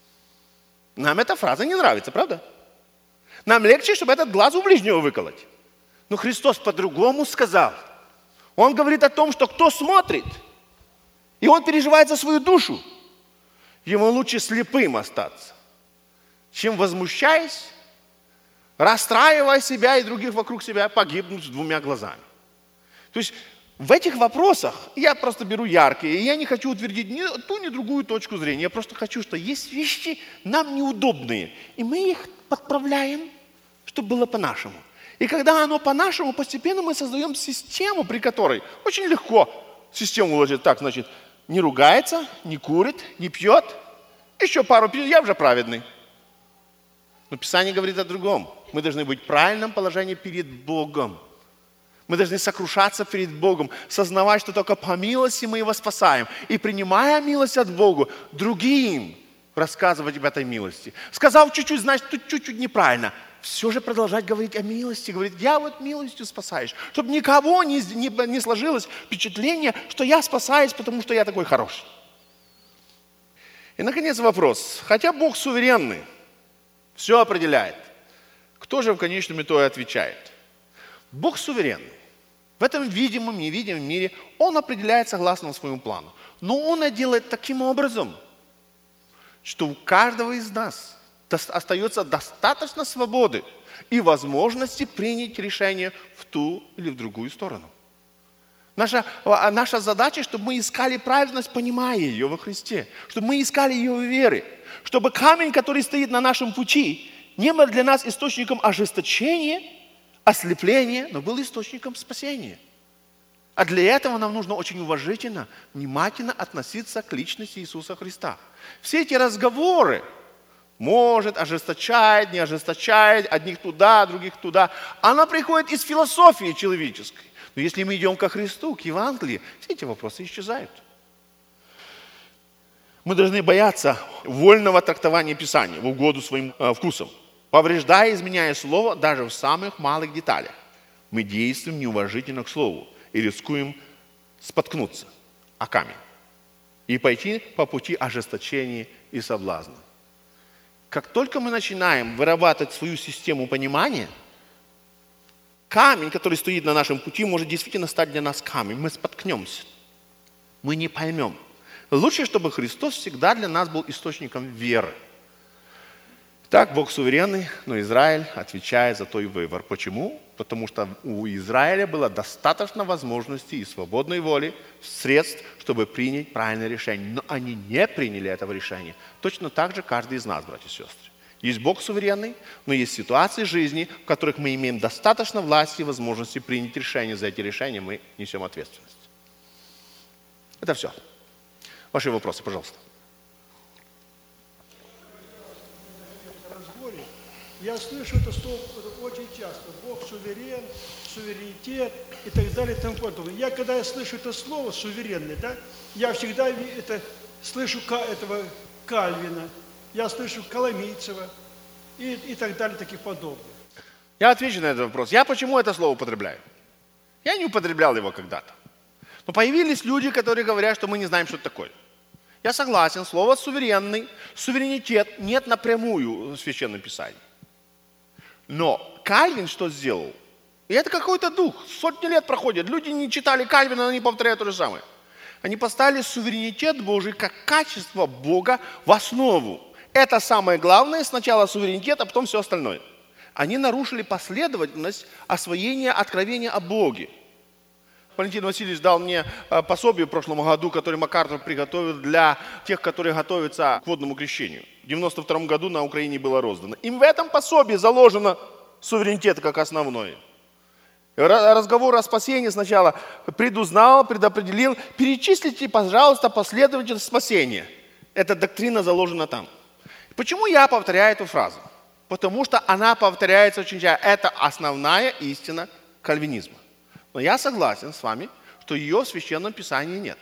Нам эта фраза не нравится, правда? Нам легче, чтобы этот глаз у ближнего выколоть. Но Христос по-другому сказал. Он говорит о том, что кто смотрит, и он переживает за свою душу, ему лучше слепым остаться, чем возмущаясь, расстраивая себя и других вокруг себя, погибнуть с двумя глазами. То есть в этих вопросах я просто беру яркие, и я не хочу утвердить ни ту, ни другую точку зрения. Я просто хочу, что есть вещи нам неудобные, и мы их подправляем, чтобы было по-нашему. И когда оно по-нашему, постепенно мы создаем систему, при которой очень легко систему уложить так, значит, не ругается, не курит, не пьет, Еще пару, я уже праведный. Но Писание говорит о другом. Мы должны быть в правильном положении перед Богом. Мы должны сокрушаться перед Богом, сознавать, что только по милости мы Его спасаем. И принимая милость от Бога, другим рассказывать об этой милости. Сказав чуть-чуть, значит, тут чуть-чуть неправильно. Все же продолжать говорить о милости. Говорить, я вот милостью спасаешь. Чтобы никого не, не, не сложилось впечатление, что я спасаюсь, потому что я такой хороший. И, наконец, вопрос. Хотя Бог суверенный, все определяет. Кто же в конечном итоге отвечает? Бог суверенный. В этом видимом, невидимом мире Он определяет согласно своему плану. Но Он это делает таким образом, что у каждого из нас остается достаточно свободы и возможности принять решение в ту или в другую сторону. Наша, наша задача, чтобы мы искали праведность, понимая ее во Христе. Чтобы мы искали ее в вере. Чтобы камень, который стоит на нашем пути, не был для нас источником ожесточения, ослепления, но был источником спасения. А для этого нам нужно очень уважительно, внимательно относиться к личности Иисуса Христа. Все эти разговоры, может, ожесточает, не ожесточает, одних туда, других туда, она приходит из философии человеческой. Но если мы идем ко Христу, к Евангелию, все эти вопросы исчезают. Мы должны бояться вольного трактования Писания в угоду своим э, вкусам, повреждая, изменяя Слово даже в самых малых деталях. Мы действуем неуважительно к Слову и рискуем споткнуться о камень и пойти по пути ожесточения и соблазна. Как только мы начинаем вырабатывать свою систему понимания, камень, который стоит на нашем пути, может действительно стать для нас камнем. Мы споткнемся, мы не поймем. Лучше, чтобы Христос всегда для нас был источником веры. Так, Бог суверенный, но Израиль отвечает за той выбор. Почему? Потому что у Израиля было достаточно возможностей и свободной воли, средств, чтобы принять правильное решение. Но они не приняли этого решения. Точно так же каждый из нас, братья и сестры. Есть Бог суверенный, но есть ситуации жизни, в которых мы имеем достаточно власти и возможности принять решение. За эти решения мы несем ответственность. Это все. Ваши вопросы, пожалуйста. Я слышу это слово очень часто. Бог суверен, суверенитет и так далее и тому подобное. Я, когда я слышу это слово суверенный, да, я всегда это, слышу этого Кальвина, я слышу Коломийцева и, и так далее, таких подобных. Я отвечу на этот вопрос. Я почему это слово употребляю? Я не употреблял его когда-то. Но появились люди, которые говорят, что мы не знаем, что это такое. Я согласен, слово суверенный, суверенитет нет напрямую в Священном Писании. Но Кальвин что сделал? И это какой-то дух. Сотни лет проходят. Люди не читали Кальвина, но они повторяют то же самое. Они поставили суверенитет Божий как качество Бога в основу. Это самое главное. Сначала суверенитет, а потом все остальное. Они нарушили последовательность освоения откровения о Боге. Валентин Васильевич дал мне пособие в прошлом году, которое МакАртур приготовил для тех, которые готовятся к водному крещению. В девяносто втором году на Украине было роздано. Им в этом пособии заложено суверенитет как основной. Разговор о спасении сначала предузнал, предопределил. Перечислите, пожалуйста, последовательность спасения. Эта доктрина заложена там. Почему я повторяю эту фразу? Потому что она повторяется очень часто. Это основная истина кальвинизма. Но я согласен с вами, что ее в Священном Писании нет.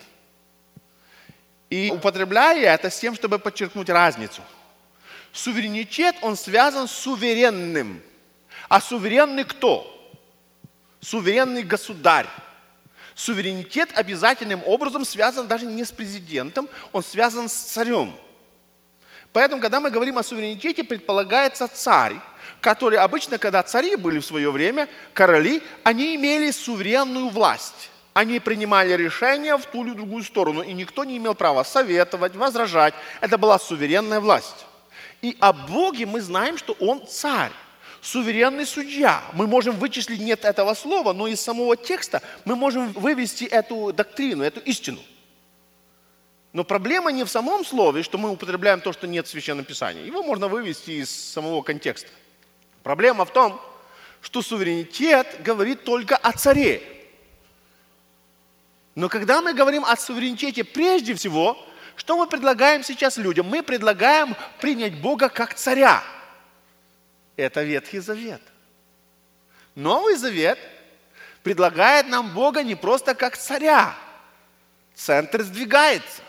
И употребляю это с тем, чтобы подчеркнуть разницу. Суверенитет, он связан с суверенным. А суверенный кто? Суверенный государь. Суверенитет обязательным образом связан даже не с президентом, он связан с царем. Поэтому, когда мы говорим о суверенитете, предполагается царь, который обычно, когда цари были в свое время, короли, они имели суверенную власть. Они принимали решения в ту или другую сторону, и никто не имел права советовать, возражать. Это была суверенная власть. И о Боге мы знаем, что Он царь, суверенный судья. Мы можем вычислить нет этого слова, но из самого текста мы можем вывести эту доктрину, эту истину. Но проблема не в самом слове, что мы употребляем то, что нет в Священном Писании. Его можно вывести из самого контекста. Проблема в том, что суверенитет говорит только о царе. Но когда мы говорим о суверенитете прежде всего, Что мы предлагаем сейчас людям? Мы предлагаем принять Бога как царя. Это Ветхий Завет. Новый Завет предлагает нам Бога не просто как царя. Центр сдвигается.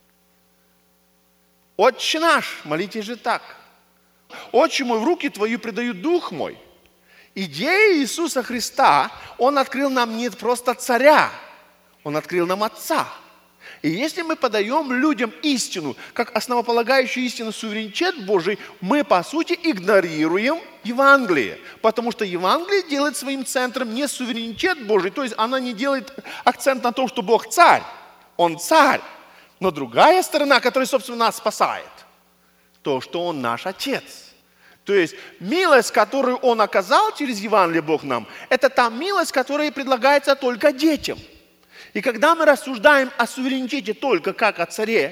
Отче наш, молитесь же так. Отче мой, в руки твои предаю дух мой. Идея Иисуса Христа, Он открыл нам не просто царя, Он открыл нам Отца. И если мы подаем людям истину, как основополагающую истину суверенитет Божий, мы, по сути, игнорируем Евангелие. Потому что Евангелие делает своим центром не суверенитет Божий, то есть она не делает акцент на том, что Бог царь. Он царь. Но другая сторона, которая, собственно, нас спасает, то, что Он наш Отец. То есть милость, которую Он оказал через Евангелие Бог нам, это та милость, которая предлагается только детям. И когда мы рассуждаем о суверенитете только как о царе,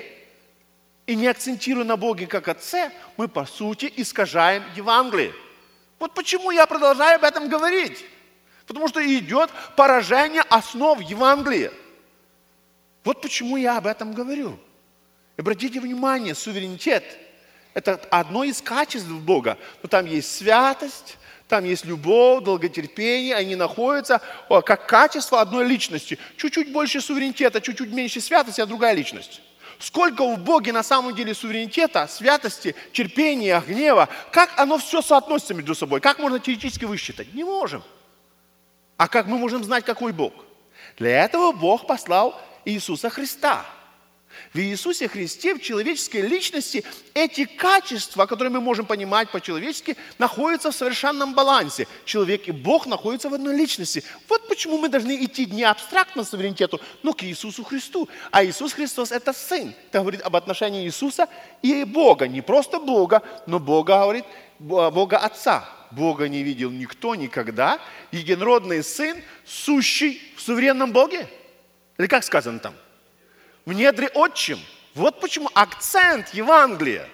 и не акцентируя на Боге как Отце, мы, по сути, искажаем Евангелие. Вот почему я продолжаю об этом говорить. Потому что идет поражение основ Евангелия. Вот почему я об этом говорю. И обратите внимание, суверенитет – это одно из качеств Бога. Но там есть святость, там есть любовь, долготерпение. Они находятся как качество одной личности. Чуть-чуть больше суверенитета, чуть-чуть меньше святости, а другая личность. Сколько в Боге на самом деле суверенитета, святости, терпения, гнева. Как оно все соотносится между собой? Как можно теоретически высчитать? Не можем. А как мы можем знать, какой Бог? Для этого Бог послал Иисуса Христа. В Иисусе Христе, в человеческой личности, эти качества, которые мы можем понимать по-человечески, находятся в совершенном балансе. Человек и Бог находятся в одной личности. Вот почему мы должны идти не абстрактно к суверенитету, но к Иисусу Христу. А Иисус Христос – это Сын. Это говорит об отношении Иисуса и Бога. Не просто Бога, но Бога, говорит, Бога Отца. Бога не видел никто никогда. Единородный Сын, сущий в суверенном Боге. Или как сказано там? В недре отчим. Вот почему акцент Евангелия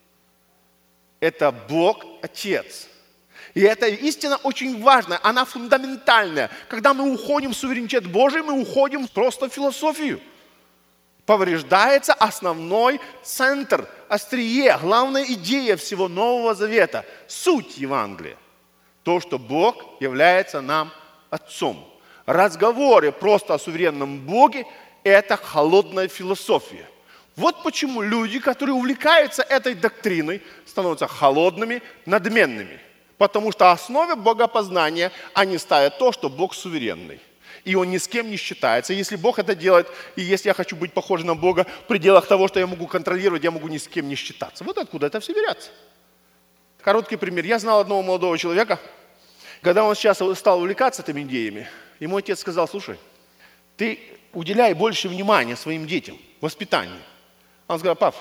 – это Бог Отец. И эта истина очень важная, она фундаментальная. Когда мы уходим в суверенитет Божий, мы уходим просто в философию. Повреждается основной центр, острие, главная идея всего Нового Завета, суть Евангелия. То, что Бог является нам Отцом. Разговоры просто о суверенном Боге – это холодная философия. Вот почему люди, которые увлекаются этой доктриной, становятся холодными, надменными. Потому что в основе богопознания они ставят то, что Бог суверенный. И Он ни с кем не считается. Если Бог это делает, и если я хочу быть похожим на Бога в пределах того, что я могу контролировать, я могу ни с кем не считаться. Вот откуда это все берется. Короткий пример. Я знал одного молодого человека, когда он сейчас стал увлекаться этими идеями, ему отец сказал: слушай, ты уделяй больше внимания своим детям, воспитанию. Он сказал: пап,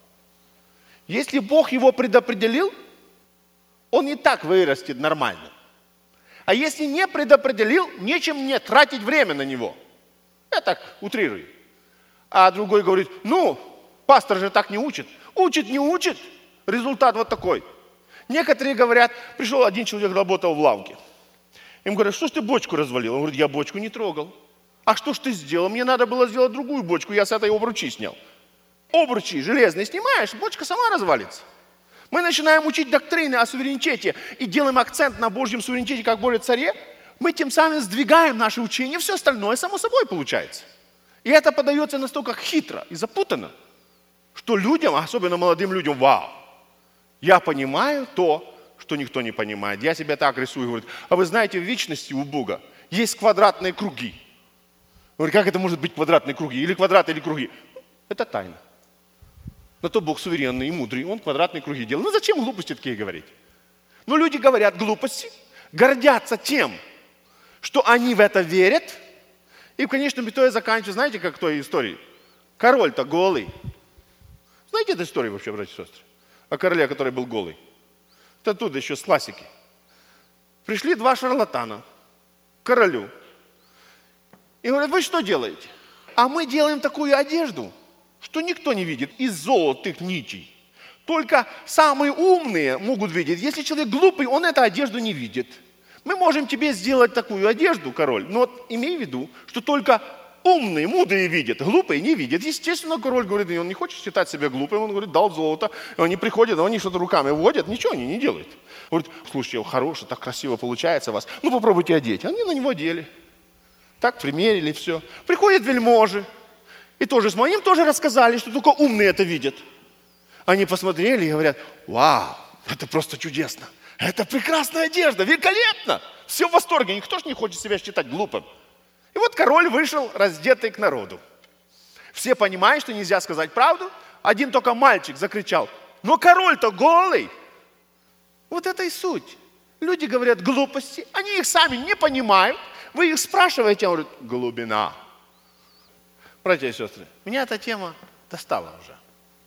если Бог его предопределил, он и так вырастет нормально. А если не предопределил, нечем мне тратить время на него. Я так утрирую. А другой говорит: ну, пастор же так не учит. Учит, не учит. Результат вот такой. Некоторые говорят, пришел один человек, работал в лавке. Им говорят: что ж ты бочку развалил? Он говорит: я бочку не трогал. А что ж ты сделал? Мне надо было сделать другую бочку, я с этой обручи снял. Обручи железные снимаешь, бочка сама развалится. Мы начинаем учить доктрины о суверенитете и делаем акцент на Божьем суверенитете как Божьем царе, мы тем самым сдвигаем наше учение, все остальное само собой получается. И это подается настолько хитро и запутанно, что людям, особенно молодым людям, вау, я понимаю то, что никто не понимает. Я себя так рисую, говорит: а вы знаете, в вечности у Бога есть квадратные круги. Говорит: как это может быть квадратные круги? Или квадраты, или круги? Это тайна. Но то Бог суверенный и мудрый, Он квадратные круги делал. Ну зачем глупости такие говорить? Ну люди говорят глупости, гордятся тем, что они в это верят. И в конечном итоге заканчивается, знаете, как в той истории? Король-то голый. Знаете эту историю вообще, братья и сестры? О короле, который был голый. Это оттуда еще с классики. Пришли два шарлатана к королю. И говорят: вы что делаете? А мы делаем такую одежду, что никто не видит, из золотых нитей. Только самые умные могут видеть. Если человек глупый, он эту одежду не видит. Мы можем тебе сделать такую одежду, король, но вот имей в виду, что только Умные, мудрые видят, глупые не видят. Естественно, король говорит, он не хочет считать себя глупым, он говорит, дал золото. И они приходят, они что-то руками вводят, ничего они не делают. Говорит, слушайте, хороший, так красиво получается у вас. Ну, попробуйте одеть. Они на него одели. Так примерили, все. Приходят вельможи. И тоже с моим тоже рассказали, что только умные это видят. Они посмотрели и говорят, вау, это просто чудесно. Это прекрасная одежда, великолепно. Все в восторге, никто же не хочет себя считать глупым. И вот король вышел раздетый к народу. Все понимают, что нельзя сказать правду. Один только мальчик закричал, но король-то голый. Вот это и суть. Люди говорят глупости, они их сами не понимают. Вы их спрашиваете, он говорит, глубина. Братья и сестры, меня эта тема достала уже.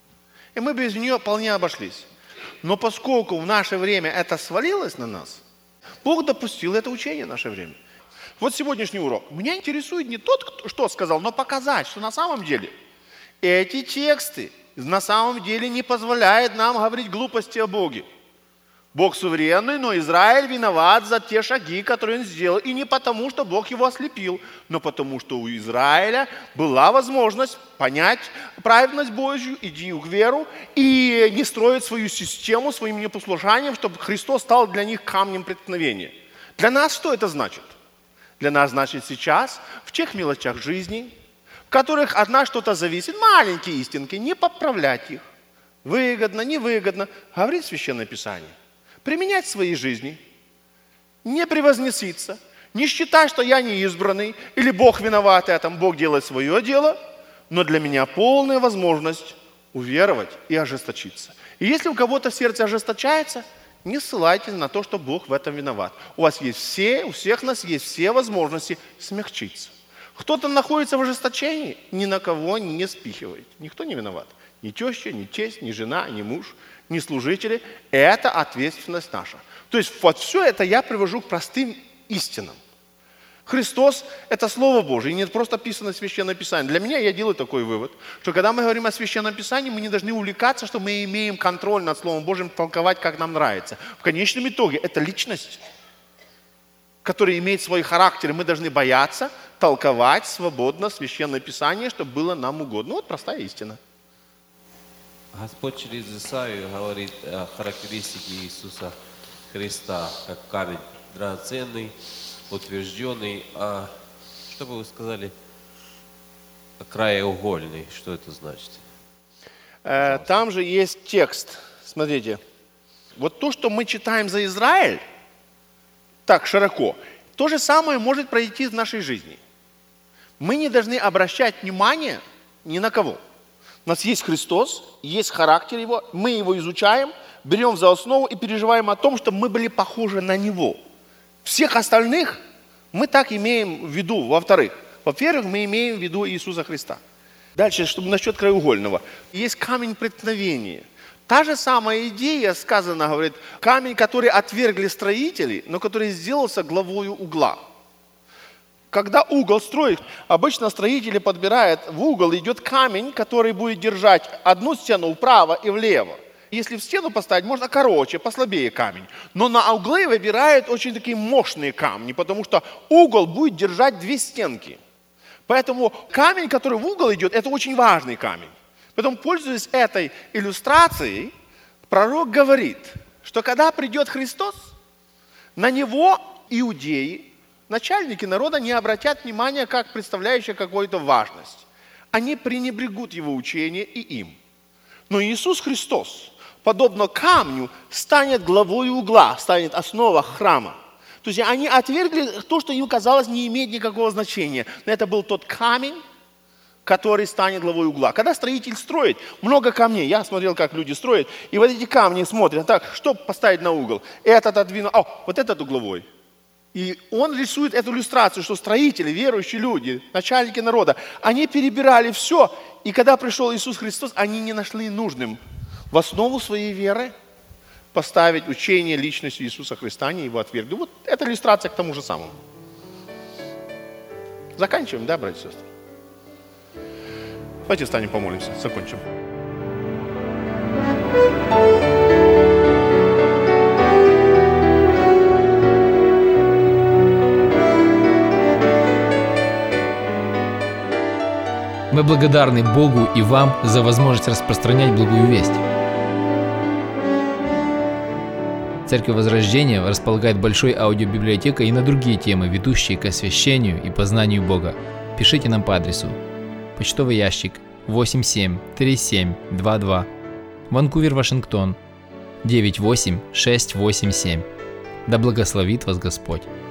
И мы без нее вполне обошлись. Но поскольку в наше время это свалилось на нас, Бог допустил это учение в наше время. Вот сегодняшний урок. Меня интересует не тот, кто что сказал, но показать, что на самом деле эти тексты на самом деле не позволяют нам говорить глупости о Боге. Бог суверенный, но Израиль виноват за те шаги, которые он сделал. И не потому, что Бог его ослепил, но потому, что у Израиля была возможность понять праведность Божью, идти в веру и не строить свою систему своим непослушанием, чтобы Христос стал для них камнем преткновения. Для нас что это значит? Для нас значит сейчас в тех мелочах жизни, в которых от нас что-то зависит, маленькие истинки, не поправлять их. Выгодно, невыгодно, говорит Священное Писание. Применять в своей жизни, не превозноситься, не считать, что я не избранный, или Бог виноват в этом, Бог делает свое дело, но для меня полная возможность уверовать и ожесточиться. И если у кого-то сердце ожесточается, не ссылайтесь на то, что Бог в этом виноват. У вас есть все, у всех нас есть все возможности смягчиться. Кто-то находится в ожесточении, ни на кого не спихивает. Никто не виноват. Ни теща, ни тесть, ни жена, ни муж, ни служители. Это ответственность наша. То есть вот все это я привожу к простым истинам. Христос – это Слово Божие, и не просто писано в Священном Писании. Для меня я делаю такой вывод, что когда мы говорим о Священном Писании, мы не должны увлекаться, что мы имеем контроль над Словом Божьим, толковать, как нам нравится. В конечном итоге это личность, которая имеет свой характер, и мы должны бояться толковать свободно Священное Писание, чтобы было нам угодно. Вот простая истина. Господь через Исаию говорит о характеристике Иисуса Христа, как камень драгоценный, утвержденный. А что бы вы сказали о краеугольный? Что это значит? Э, там же есть текст. Смотрите. Вот то, что мы читаем за Израиль, так широко, то же самое может пройти в нашей жизни. Мы не должны обращать внимание ни на кого. У нас есть Христос, есть характер Его, мы Его изучаем, берем за основу и переживаем о том, чтобы мы были похожи на Него. Всех остальных мы так имеем в виду. Во-вторых, во-первых, мы имеем в виду Иисуса Христа. Дальше, чтобы насчет краеугольного. Есть камень преткновения. Та же самая идея сказана, говорит, камень, который отвергли строители, но который сделался главою угла. Когда угол строят, обычно строители подбирают, в угол идет камень, который будет держать одну стену вправо и влево. Если в стену поставить, можно короче, послабее камень. Но на углы выбирают очень такие мощные камни, потому что угол будет держать две стенки. Поэтому камень, который в угол идет, это очень важный камень. Поэтому, пользуясь этой иллюстрацией, пророк говорит, что когда придет Христос, на него иудеи, начальники народа не обратят внимания, как представляющие какую-то важность. Они пренебрегут его учение и им. Но Иисус Христос, подобно камню, станет главой угла, станет основа храма. То есть они отвергли то, что им казалось не имеет никакого значения. Но это был тот камень, который станет главой угла. Когда строитель строит, много камней. Я смотрел, как люди строят. И вот эти камни смотрят. Так, что поставить на угол? Этот отодвинул. О, вот этот угловой. И он рисует эту иллюстрацию, что строители, верующие люди, начальники народа, они перебирали все. И когда пришел Иисус Христос, они не нашли нужным в основу своей веры поставить учение личности Иисуса Христа, они его отвергли. Вот это иллюстрация к тому же самому. Заканчиваем, да, братья и сестры? Давайте встанем, помолимся, закончим. Мы благодарны Богу и вам за возможность распространять благую весть. Церковь Возрождения располагает большой аудиобиблиотекой и на другие темы, ведущие к освящению и познанию Бога. Пишите нам по адресу: почтовый ящик восемь семь три семь два два, Ванкувер, Вашингтон девять восемь шесть восемь семь. Да благословит вас Господь!